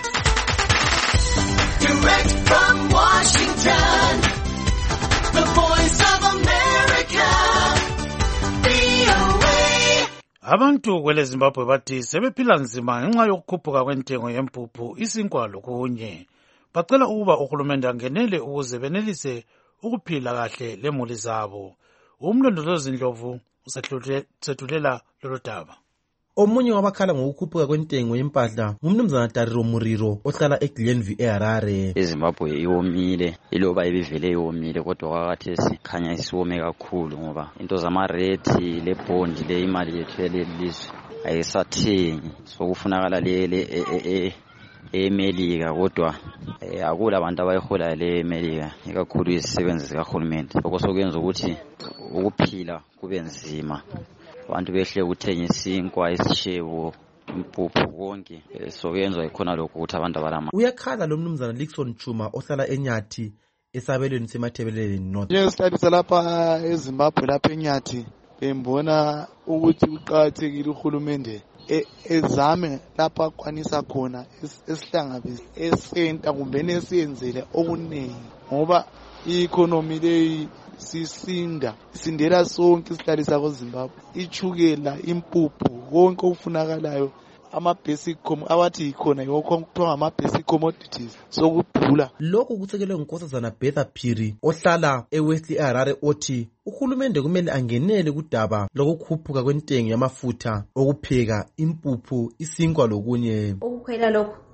Direct from Washington, the voice of America, V O A. Abantu kwele Zimbabwe bathi sebephila nzima ngenxa yokukhuphuka kwentengo yempuphu isinkwa lokunye. Bacela ukuba uhulumende angenele ukuze benelise ukuphila kahle lemuli zabo. Umlondolozi Ndlovu usethulela lolu daba. Omunye wabakhala ngokukhuphuka kwentengo yempahla ngumnumzana Dariro Muriro ohlala eGlenville eHarare. iZimbabwe iwomile iloba ibivele iwomile kodwa kwakathesi khanya isiwome kakhulu ngoba into zamarate lebond le imali yethu yelizwe ayisathengi sokufunakala le eMelika kodwa akula abantu abayihola le eMelika ikakhulu izisebenzi zikahulumende. Lokho sokwenza ukuthi ukuphila kube nzima. Abantu behle ukuthenga isinkwa isishebo impuphu konke sokwenza ikhona lokho ukuthi abantu abalama. Uyakhala lo mnumzana Lixon Chuma ohlala eNyathi esabelweni semathebeleni North. Ngesikhathi lapha eZimbabwe lapha eNyathi bembona ukuthi uqhakathekile uhulumende ezame lapha akwanisa khona esihlangabeze esenta kumbe nesiyenzele okuningi ngoba i-economy leyi sisinda sindela sonke isihlalisa kweZimbabwe ichukela impuphu konke okufunakalayo ama basic abathi ikhona yokho kuthiwa ama basic commodities sokudula. Lokhu kusekelwe ngunkosazana Betha Phiri ohlala eWest Harare othi uhulumende kumele angenele kudaba lokukhuphuka kwentengo yamafutha okupheka impuphu isinkwa lokunye. Ukukhwela lokho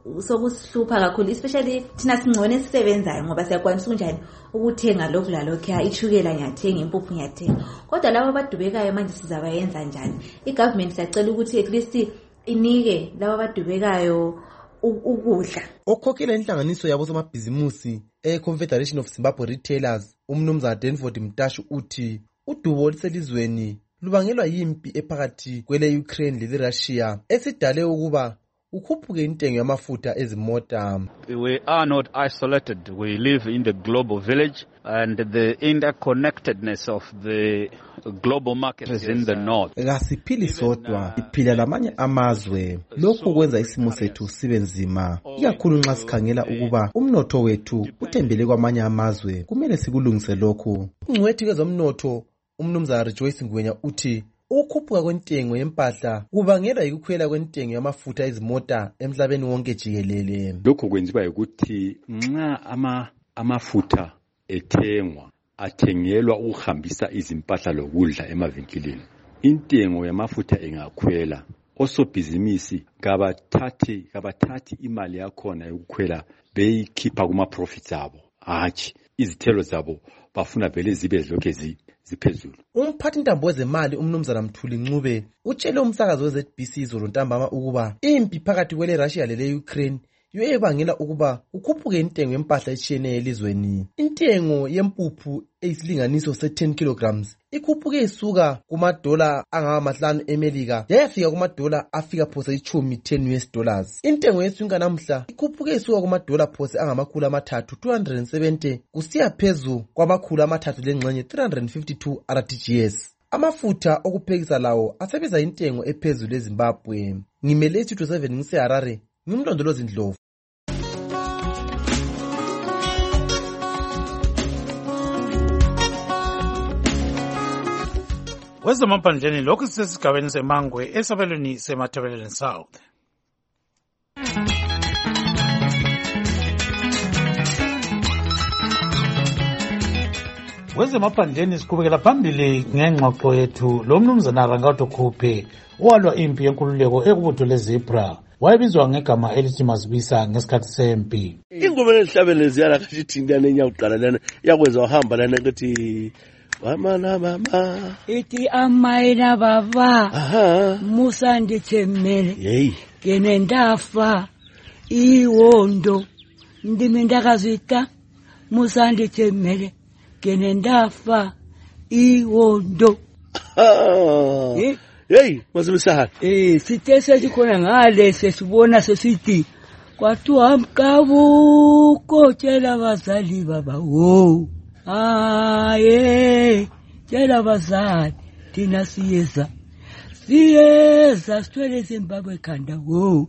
sokusihlupha kakhulu, especially thina singcone sisebenzayo ngoba siyakwanisa kunjani ukuthenga lokhu lalokhu, ichukela ngiyathenga, impuphu ngiyathenga. Kodwa labo abadubekayo manje sizabayenza njani? I-government siyacela ukuthi at least inike labo abadubekayo ukudla. Okhokhela inhlanganiso yabo somabhizimusi e-Confederation of Zimbabwe Retailers, umnumzana Danford Mtashu uthi udubo oluselizweni lubangelwa yimpi ephakathi kwele Ukraine lele Russia esidale ukuba ukhuphuke intengo yamafutha ezimota. We are not isolated. We live in the global village, and the interconnectedness of the global market is in the north. Kasiphili sodwa, iphila lamanye amazwe. Lokhu kwenza isimo sethu sibe nzima. Ikakhulu nxa sikhangela ukuba umnotho wethu uthembele kwamanye amazwe. Kumele sikulungise lokhu. Ungcwethi kwezomnotho umnumzana Rejoice Ngwenya uthi ukukhuphuka kwentengo yempahla kubangelwa yikukhwela kwentengo yamafutha ezimota emhlabeni wonke jikelele. Lokho kwenziwa ukuthi nxa ama amafutha ethengwa athengelwa ukuhambisa izimpahla lokudla emavinkilini, intengo yamafutha engakhwela, osobhizinisi kabathathi kabathathi imali yakhona yokukhwela beyikhipha kuma profits abo, hatshi izithelo zabo bafuna vele zibe zilokhe ziphezulu. Umphathi intambo wezemali umnumzana Mthuli Ncube utshele umsakazo we-Z B C izolo ntambama ukuba impi phakathi kwele Russia lele Ukraine yiyo ebangela ukuba ukhuphuke intengo yempahla etshiyeneyo elizweni. Intengo yempuphu eyisilinganiso se ten kilograms ikhuphuke isuka kumadola angamahlanu eMelika yayafika kumadola afika phose ichumi ten U S dollars. Intengo yesinkwa namhla ikhuphuke isuka kumadola phose angamakhulu amathathu two hundred seventy kusiya phezu kwamakhulu amathathu lengxenye three hundred fifty-two R T G S. Amafutha okuphekisa lawo asebenza intengo ephezulu eZimbabwe. Ngimele isitho seven ngise Harare, ngimlondolozi Ndlovu. Wezemaphandleni lokhu sisesigabeni semangwe esabelweni seMatabeleland South. Wezemaphandleni siqhubekela phambili ngengxoxo yethu lo mnumzana Rangato Khuphe owalwa impi yenkululeko ekubutho leZebra wayebizwa ngegama elithi Mazibisa ngesikhathi sempi. Ingoma lehlabele ziyala kashithingane enyakuqala lana yakwenza wahamba lana ukuthi mama na mama iti amaina baba aha Musa ndithemele hey kene ndafa iwondo ndimi ndakazita Musa ndithemele kene ndafa iwondo eh hey Mazibisa eh sithe sikhona ngale sesibona sesithi kwathiwa mkavuko tshela bazali baba wo aye tshela bazali thina siyeza siyeza sithwele Zimbabwe khanda wo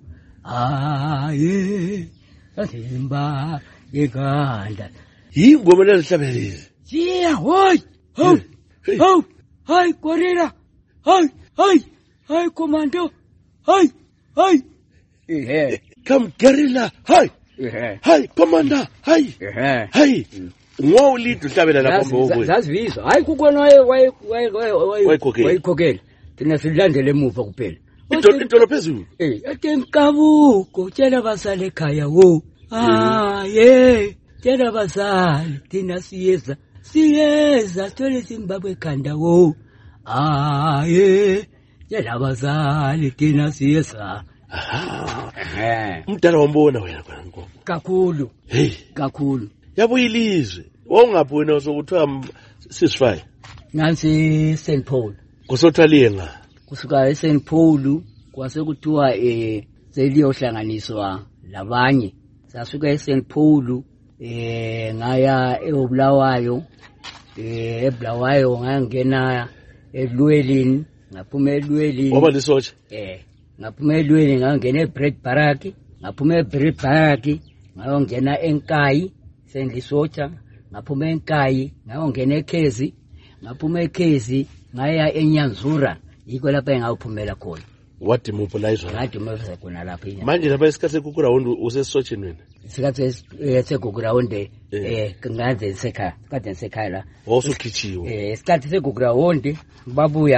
aye Zimbabwe ekhanda ingoma lehlabelezi yeah hoy ho ho hay korera hay hay hay commando hay hay eh come guerrilla hay eh hay commander hay eh hay ngo lidu hlabela lapho ngoko zazivizwa hayi kukhona waye waye waye wayikhokela thina silandele emuva kuphela intolo phezulu eh ate mkabuko tshela basale ekhaya wo ah yeah tshela basale thina siyeza siyeza sithole Zimbabwe ekhanda wo ah yeah tshela basale thina siyeza eh umdala wambona wena khona ngoko kakhulu hey kakhulu yabo ilizwe wawungaphi wena sokuthiwa ceasefire nansi Saint Paul kusothwaliye nga kusuka eSaint Paul kwase kuthiwa eh seliyohlanganiswa labanye sasuka eSaint Paul eh ngaya eBulawayo eh eBulawayo ngangena eLwelini ngaphuma eLwelini waba lisotsha eh ngaphuma eLwelini ngangena eBread Barrack ngaphuma eBread Barrack ngayongena eNkayi sendisotsha ngaphuma eNkayi ngayongena eKhezi ngaphuma eKhezi ngaya eNyanzura yiko lapha engawuphumela khona wathi mobilize ngathi mase khona lapha inyanga manje lapha isikhathi kuground usesotshen wena isikhathi sekuground eh kangaze sekhaya kade sekhaya la wawusukhichiwe eh isikhathi sekuground babuya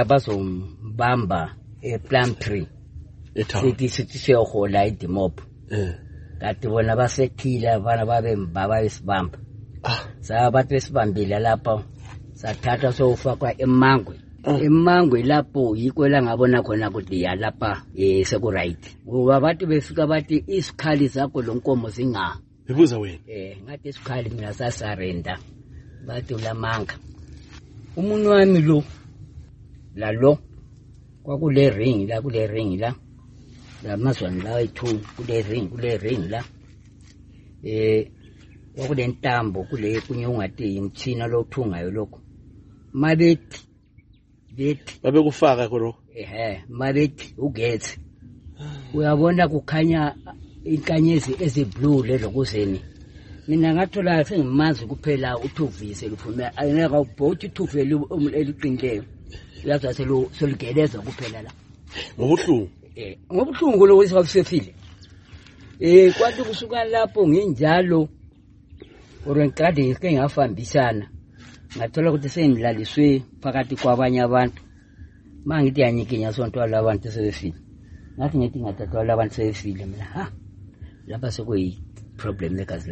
bazombamba ePlum Tree eTown sithi sithi siyohola iDimop eh kati bona basekhile abana babe mbaba isibamba sa bathi besibambile lapha sathatha sofakwa emangwe emangwe lapho yikwela ngabona khona ukuthi ya lapha eh seku right ngoba bathi befika bathi isikhali zakho lonkomo zinga bebuza wena eh ngathi isikhali mina sasarenda bathi ulamanga umuntu wami lo la lo kwakule ring la kule ring la la mazwana la ayi-two kule ring kule ring la eh kwakule ntambo kule kunye ungathi imthina lo thungayo lokho mabethi bethi babe kufaka khona ehe mabethi ugethe uyabona kukhanya inkanyezi eziblue lezo kuzeni mina ngathola sengimazi kuphela uthuvise luphuma ayinaka ubhothi uthuve eliqinileyo uyazi selo soligeleza kuphela la ngobuhlungu eh ngobuhlungu lo wesifile eh kwathi kusuka lapho nginjalo orenkade ke ngafambisana ngathola ukuthi sengilaliswe phakathi kwabanye abantu mangithi yanyikinya sonto labantu sebefile ngathi ngithi ngathatha labantu sebefile mina ha lapha sekuyi problem legazi la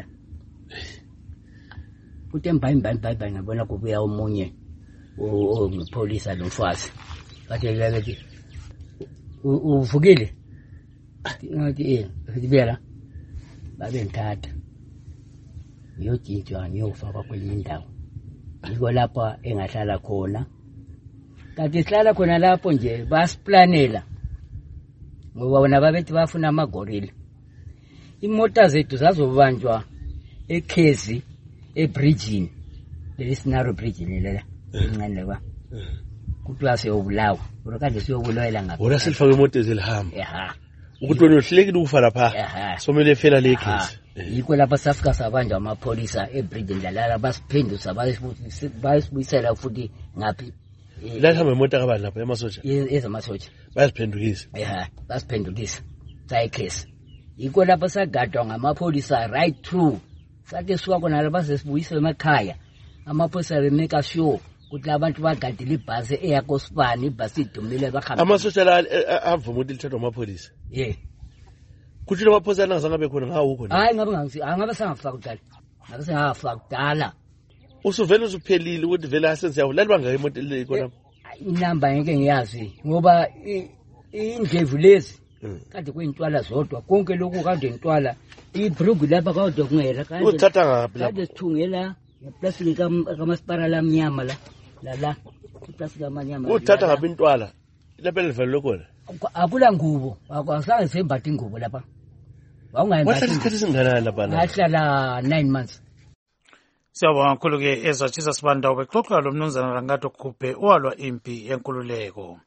kuthi mbhayi mbhayi mbhayi ngabona kubuya omunye o ngipolisa lomfazi bathi yake uvukile ngathi eh ngibela babe ngithatha ngiyojitshwa ngiyofaka kwelinye indawo yiko lapha engahlala khona kanti sihlala khona lapho nje basiplanela ngoba bona babethi bafuna amagorilla imota zethu zazobanjwa ekhezi ebridgini lesinaro bridge lela incane kwa kuthiwa siyobulawa urokade siyobulawela ngapha wona silifaka imoto ezilihamba eha ukuthi wena uhlekile ukufa lapha somele fela lekhezi yiko lapha safika sabanjwa amapholisa ebridgini lalala basiphendusa bayisibuyisela futhi ngaphi la hamba imoto kabani lapha emasotsha ezamasotsha bayasiphendukisa eha basiphendukisa sayikhesi yiko lapha sagadwa ngamapholisa right through sathi suka kona lapha sesibuyisela emakhaya amapholisa bemeka sure ukuthi abantu bagadile ibhasi eyakosibani ibhasi idumile bahamba amasotsha la avuma ukuthi lithathwa amapholisa yeah kuthi lo mapholisa ngazangabe khona ngawo khona hayi ngabe ngangisi angabe sangafaka kudala ngabe sengafaka kudala usuvele usuphelile ukuthi vele asenze yawo lali banga imoto le khona inamba ngeke ngiyazi ngoba indlevu lezi kade kuyintwala zodwa konke lokhu kade intwala ibrugu lapha kade kungela kade uthatha ngaphi lapha kade sithungela ngeplastic kamasipara lamnyama la la la iplastic amanyama uthatha ngaphi intwala lapha elivele lokho akula ngubo akwasange sembathe ingubo lapha wawungayimbathi isikhathi singanani lapha ngahlala nine months siyabonga kakhulu ke ezwatshisa sibanda ubexoxa lo mnumzana Rangato Khuphe owalwa impi yenkululeko.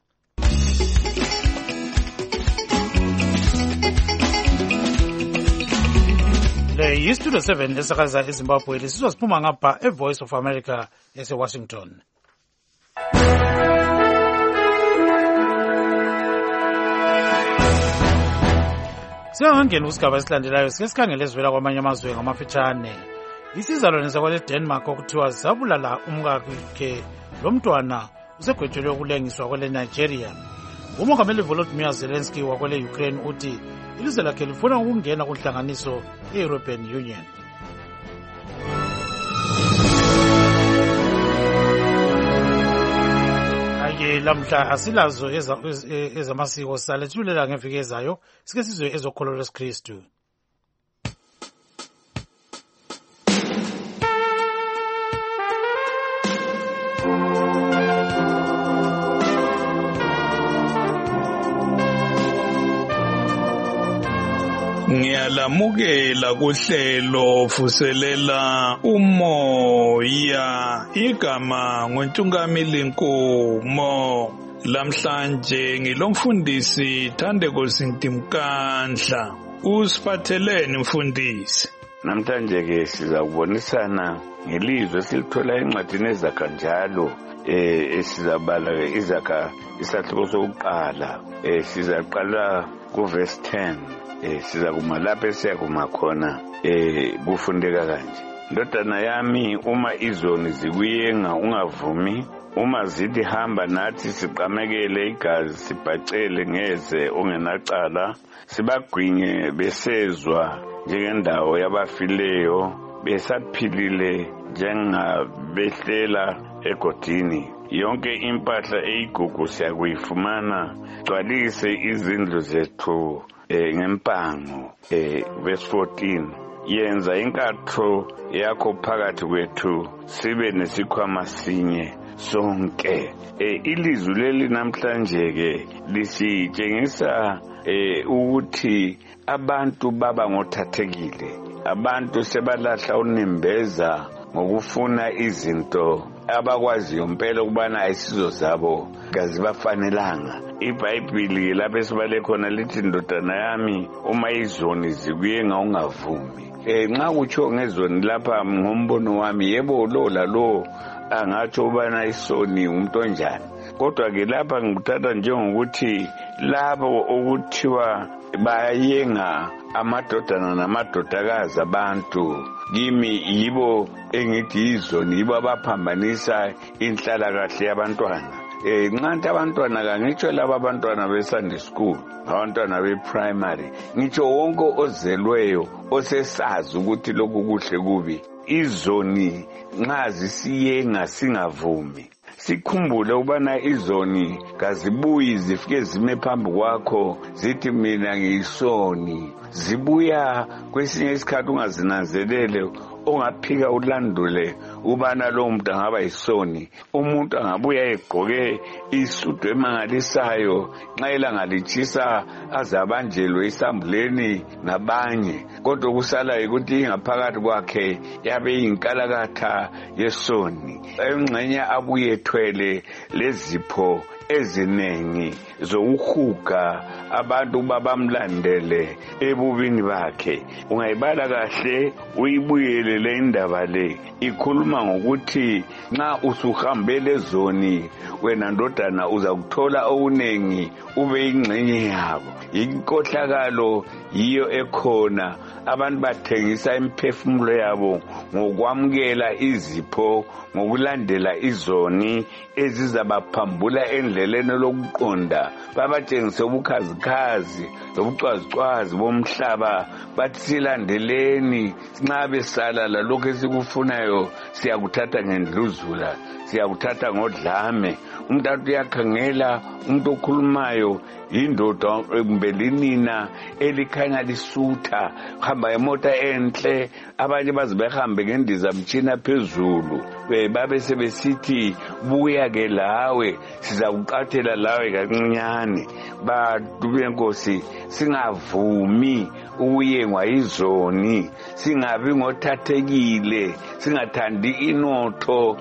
Le yistudio seven esakaza eZimbabwe lisizwa siphuma ngapha eVoice of America eseWashington. Siyangena kusigaba esilandelayo sike sikhangele ezivela kwamanye amazwe ngamafitshane. Isizalwane sakwele Denmark okuthiwa zabulala umkakhe lomntwana usegwetshelwe ukulengiswa kwele Nigeria. Umongameli Volodymyr Zelensky wakwele Ukraine uthi ilizwe lakhe lifuna ukungena kunhlanganiso ye-European Union. Ake lamhla asilazo ezamasiko salethulela ngeviki ezayo sike sizwe ezokholo lwesikristu. Ngiyalamukela kuhlelo vuselela umoya igama ngoNtungamili Nkomo lamhlanje ngilomfundisi Thandeko Zintimkandla usiphatheleni mfundisi. Namhlanje ke sizakubonisana ngelizwe silithola encwadini eZakha njalo eh esizabala iZakha isahluko sokuqala eh sizaqala ku verse ten. Eh siza kuma lapha esiyakuma khona eh kufundeka kanje. Ndodana yami uma izoni zikuyenga ungavumi, uma zithi hamba nathi siqamekele igazi sibhacele ngeze ongenacala, sibagwinye besezwa njengendawo yabafileyo besaphilile njengabehlela egodini. Yonke impahla eyigugu siyakuyifumana, gcwalise izindlu zethu eh, ngempango. eh, verse fourteen, yenza inkatho yakho phakathi kwethu sibe nesikhwama sinye sonke. eh, ilizwi leli namhlanje ke lisitshengisa eh, ukuthi abantu baba ngothathekile, abantu sebalahla unembeza ngokufuna izinto abakwaziyo impela ukubana ayisizo zabo kazibafanelanga. iBhayibhili lapho esibale khona lithi ndodana yami uma izoni zikuye ngawungavumi. eh nxa kutsho ngezoni lapha ngombono wami, yebo lo lalo angatsho ubana isoni umuntu onjani, kodwa ke lapha ngikuthatha njengokuthi labo okuthiwa bayenga amadodana namadodakazi abantu, kimi yibo engithi izoni, yibo abaphambanisa inhlalakahle yabantwana. Eh nxa abantwana kangitsho laba abantwana be-Sunday school, abantwana be-primary, ngitsho wonke ozelweyo osesazi ukuthi lokhu kuhle kubi, izoni nxa zisiyenga singavumi. Sikhumbule ubana izoni kazibuyi zifike zime phambi kwakho zithi mina ngiyisoni. Zibuya kwesinye isikhathi ungazinanzelele, ongaphika ulandule ubana lo muntu angaba yisoni. Umuntu angabuya egqoke isudu emangalisayo, nxa ilanga litshisa azabanjelwe isambuleni nabanye, kodwa kusala ukuthi ingaphakathi kwakhe yabe yinkalakatha yesoni. Engxenye abuye ethwele lezipho ezinengi zokuhuga abantu babamlandele ebubini bakhe. Ungayibala kahle uyibuyele le indaba le, ikhuluma ngokuthi nxa usuhambele zoni wena ndodana uzakuthola okunengi ube ingxenye yabo. Inkohlakalo yiyo ekhona, abantu bathengisa imphefumulo yabo ngokwamukela izipho, ngokulandela izoni ezizabaphambula endleleni lokuqonda, babatshengise ubukhazikhazi lobucwazicwazi bomhlaba, bathi silandeleni, nxa besala lalokhu esikufunayo siyakuthatha ngendluzula, siyakuthatha ngodlame. Umuntu uyakhangela umuntu okhulumayo yindoda kumbe linina elikhanya lisutha, hamba emota enhle, abanye baze behambe ngendiza mtshina phezulu, babe sebesithi buya ke lawe sizakuqathela lawe kancinyane. Bantu benkosi, singavumi ukuyengwa izoni, singabi ngothathekile, singathandi inotho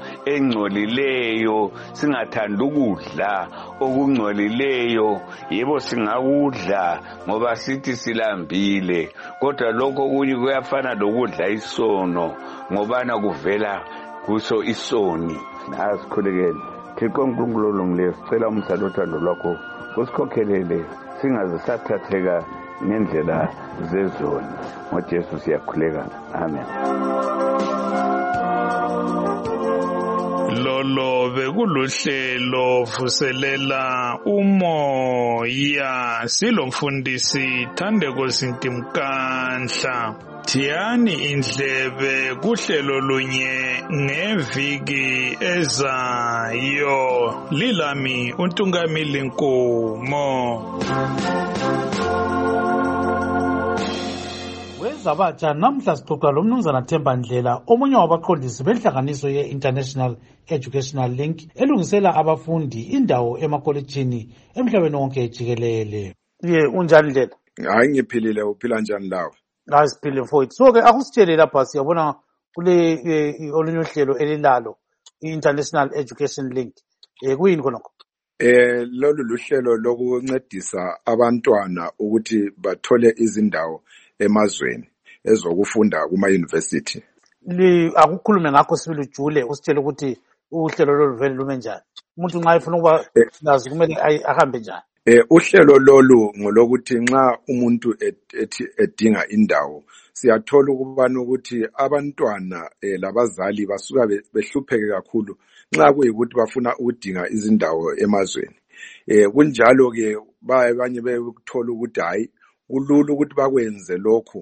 engcolileyo, singathandi ukudla okungcolileyo. Yebo singakudla ngoba sithi silambile, kodwa lokho okunye kuyafana lokudla isono ngobana kuvela kuso isoni. Asikhulekele Thixo uNkulunkulu olungileyo, sicela umsalo othando lwakho usikhokhelele singazisathatheka ngendlela zezoni. NgoJesu siyakhuleka, amen. Lolo bekuluhlelo vuselela umoya, silomfundisi Thandeko Sintimkanhla. Thiyani indlebe kuhlelo lunye ngeviki ezayo. Lilami uNtungamili Nkomo. Wezabatsha namhla sixoxa lomnumzana Themba Ndlela, omunye wabaqondisi benhlanganiso ye-International Educational Link elungisela abafundi indawo emakolejini emhlabeni wonke jikelele. Ye unjani Ndlela? Hayi ngiphilile, uphila njani lawe? Hayi siphile mfowethu. So ke akusitshele lapha siyabona kule olunye uhlelo elilalo i-International Education Link. Eh kuyini khonokho? Eh lolu luhlelo lokuncedisa abantwana ukuthi bathole izindawo emazweni ezokufunda kuma university. Li akukhulume ngakho sibili ujule usitshele ukuthi uhlelo lolu vele lume njani. Umuntu nxa efuna ukuba nazi kumele ahambe njani. Eh uhlelo lolu ngolokuthi nxa umuntu ethi edinga indawo siyathola ukubana ukuthi abantwana labazali basuka behlupheke kakhulu nxa kuyikuthi bafuna ukudinga izindawo emazweni. Eh kunjalo ke abanye bekuthola ukuthi hayi kulula ukuthi bakwenze lokhu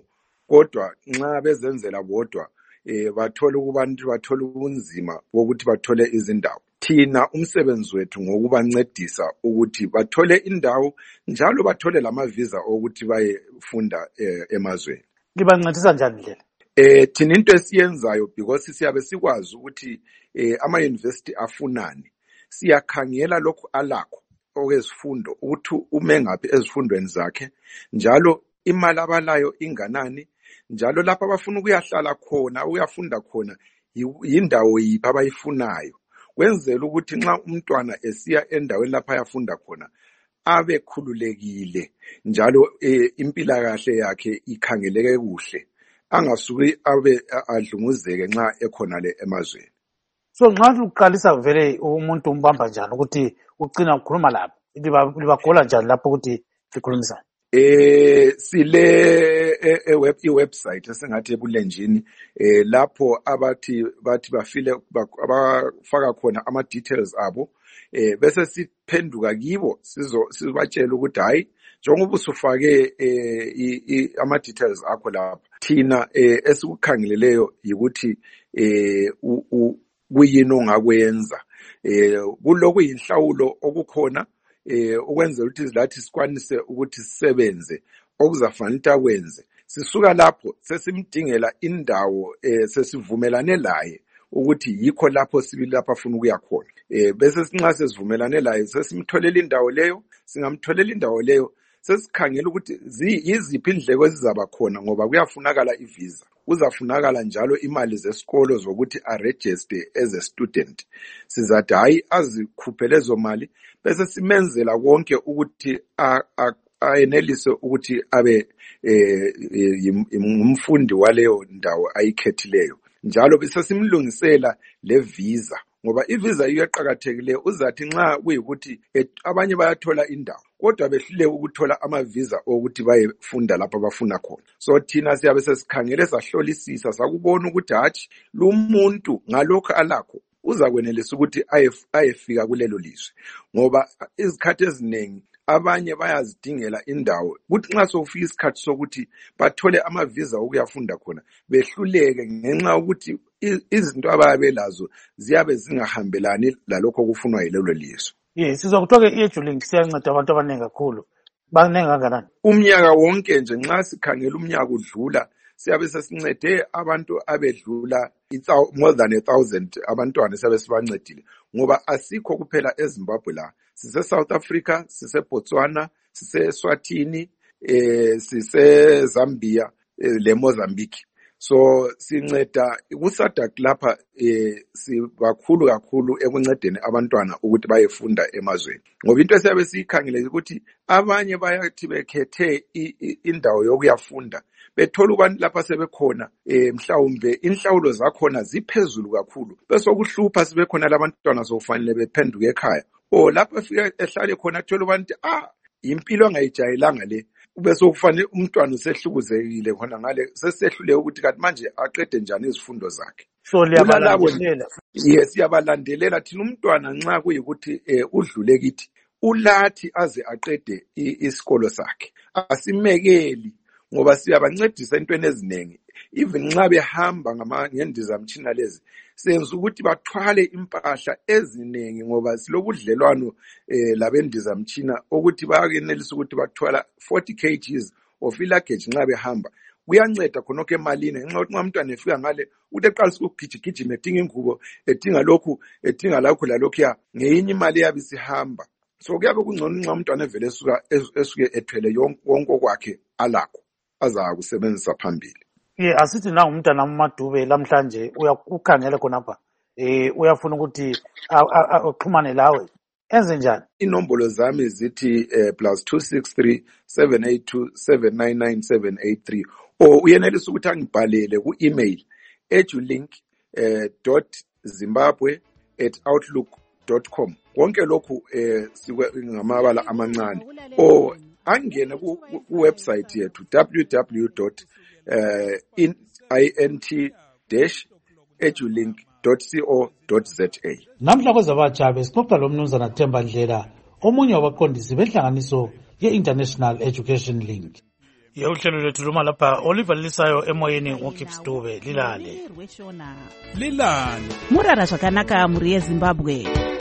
kodwa nxa bezenzela bodwa eh bathola ukubantu bathola ubunzima bokuthi bathole izindawo. Thina umsebenzi wethu ngokubancedisa ukuthi bathole indawo njalo bathole lamavisa ukuthi bayefunda eh, emazweni. Libancedisa njani ndlela? Eh thina into esiyenzayo because siyabe sikwazi ukuthi eh ama university afunani. Siyakhangela lokhu alakho okwesifundo ukuthi ume ngaphi ezifundweni zakhe njalo imali abalayo inganani njalo lapha abafuna ukuyahlala khona uyafunda khona yindawo yiphi abayifunayo kwenzela ukuthi nxa umntwana esiya endaweni lapha ayafunda khona abe khululekile njalo e, impilakahle yakhe ikhangeleke kuhle angasuki abe adlunguzeke nxa ekhona le emazweni. So nxa luqalisa vele umuntu umbamba njani ukuthi ucina ukukhuluma lapha libagola njani lapho ukuthi likhulumisane? Eh sile e web i website esengathi ebulenjini eh lapho abathi bathi bafile abafaka khona ama details abo eh bese siphenduka kibo sizo sibatshela ukuthi hayi njengoba usufake eh ama details akho lapha thina eh esikukhangeleleyo ukuthi eh kuyini ongakwenza eh kuloko inhlawulo okukhona eh ukwenzela ukuthi lathi sikwanise ukuthi sisebenze okuzafanele ukuthi akwenze sisuka lapho sesimdingela indawo eh sesivumelane laye ukuthi yikho lapho sibili lapha afuna ukuya khona eh bese sinxa sesivumelane laye sesimtholela indawo leyo singamtholela indawo leyo sesikhangela ukuthi yiziphi indleko ezizaba khona ngoba kuyafunakala ivisa kuzafunakala njalo imali zesikolo zokuthi a register as a student sizathi hayi azikhuphele lezo mali bese simenzela konke ukuthi ayenelise ukuthi abe umfundi waleyo ndawo ayikhethileyo njalo bese simlungisela le visa ngoba ivisa iyeqhakathekile uzathi nxa kuyikuthi abanye bayathola indawo kodwa behluleke ukuthola ama visa ukuthi bayefunda lapha abafuna khona. So thina siyabe sesikhangele sahlolisisa sakubona ukuthi hathi lo muntu ngalokho alakho uzakwenelisa ukuthi ayefika kulelo lizwe ngoba izikhathi eziningi abanye bayazidingela indawo kuthi nxa sofika isikhathi sokuthi bathole ama visa okuyafunda khona behluleke ngenxa ukuthi izinto ababelazo ziyabe zingahambelani lalokho okufunwa yilelo lizwe. Yes, sizokuthoke iEduLink siyanceda abantu abaningi kakhulu. Banengi kangakanani? Umnyaka wonke nje nxa sikhangela umnyaka udlula siyabe sesincede abantu abedlula more than a thousand abantwana siyabe sibancedile ngoba asikho kuphela eZimbabwe la sise South Africa sise Botswana sise Swatini eh sise Zambia eh, le Mozambique. So sinceda kuSADC lapha eh sibakhulu kakhulu ekuncedeni abantwana ukuthi bayefunda emazweni ngoba into esiyabe sikhangele ukuthi abanye bayathi bekhethe indawo yokuyafunda bethola abantu lapha sebekhona eh mhlawumbe inhlawulo zakhona ziphezulu kakhulu bese okuhlupha sibekhona labantwana sokufanele bephenduke ekhaya o lapha fika ehlale khona thola abantu ah impilo angayijayelanga le bese kufanele umntwana usehlukuzekile khona ngale sesehlule ukuthi kanti manje aqede njani izifundo zakhe. So liyabalandelela. Yes siyabalandelela thina umntwana nxa kuyikuthi eh, udlule kithi ulathi aze aqede isikolo sakhe asimekeli ngoba siyabancedisa entweni ezinengi even nxa behamba ngama ngendizamtshina lezi senza ukuthi bathwale impahla ezinengi ngoba silobudlelwano eh, labendizamtshina ukuthi bayakenelisa ukuthi bathwala forty kilograms of luggage nxa behamba kuyanceda khonokho emalini nxa ukuthi umntwana efika ngale uthi eqalisa ukugijigijima edinga ingubo edinga lokhu edinga lakho lalokho ya ngeyinye imali yabe sihamba so kuyabe kungcono nxa umntwana evele esuka esuke ethwele yonke okwakhe alakho aza kusebenzisa phambili. Ye asithi na umntana uMadube lamhlanje uyakukhangela khonapha eh uyafuna ukuthi axhumane lawe enze njani? Inombolo zami zithi eh, plus two six three seven eight two seven nine nine seven eight three o uyenelisa ukuthi angibhalele ku email edulink eh, dot zimbabwe at outlook dot com konke lokhu eh, ngamabala amancane o angene ku website yethu w w w dot int dash edulink dot co dot za. Namhla kwezabatsha besixoxa lo mnumzana Themba Ndlela omunye wabaqondisi benhlanganiso ye-International Education Link. ye uhlelo lethu luma lapha Oliver Lisayo emoyeni ngoKips Dube lilale rweshona lilale murara zvakanaka muri yeZimbabwe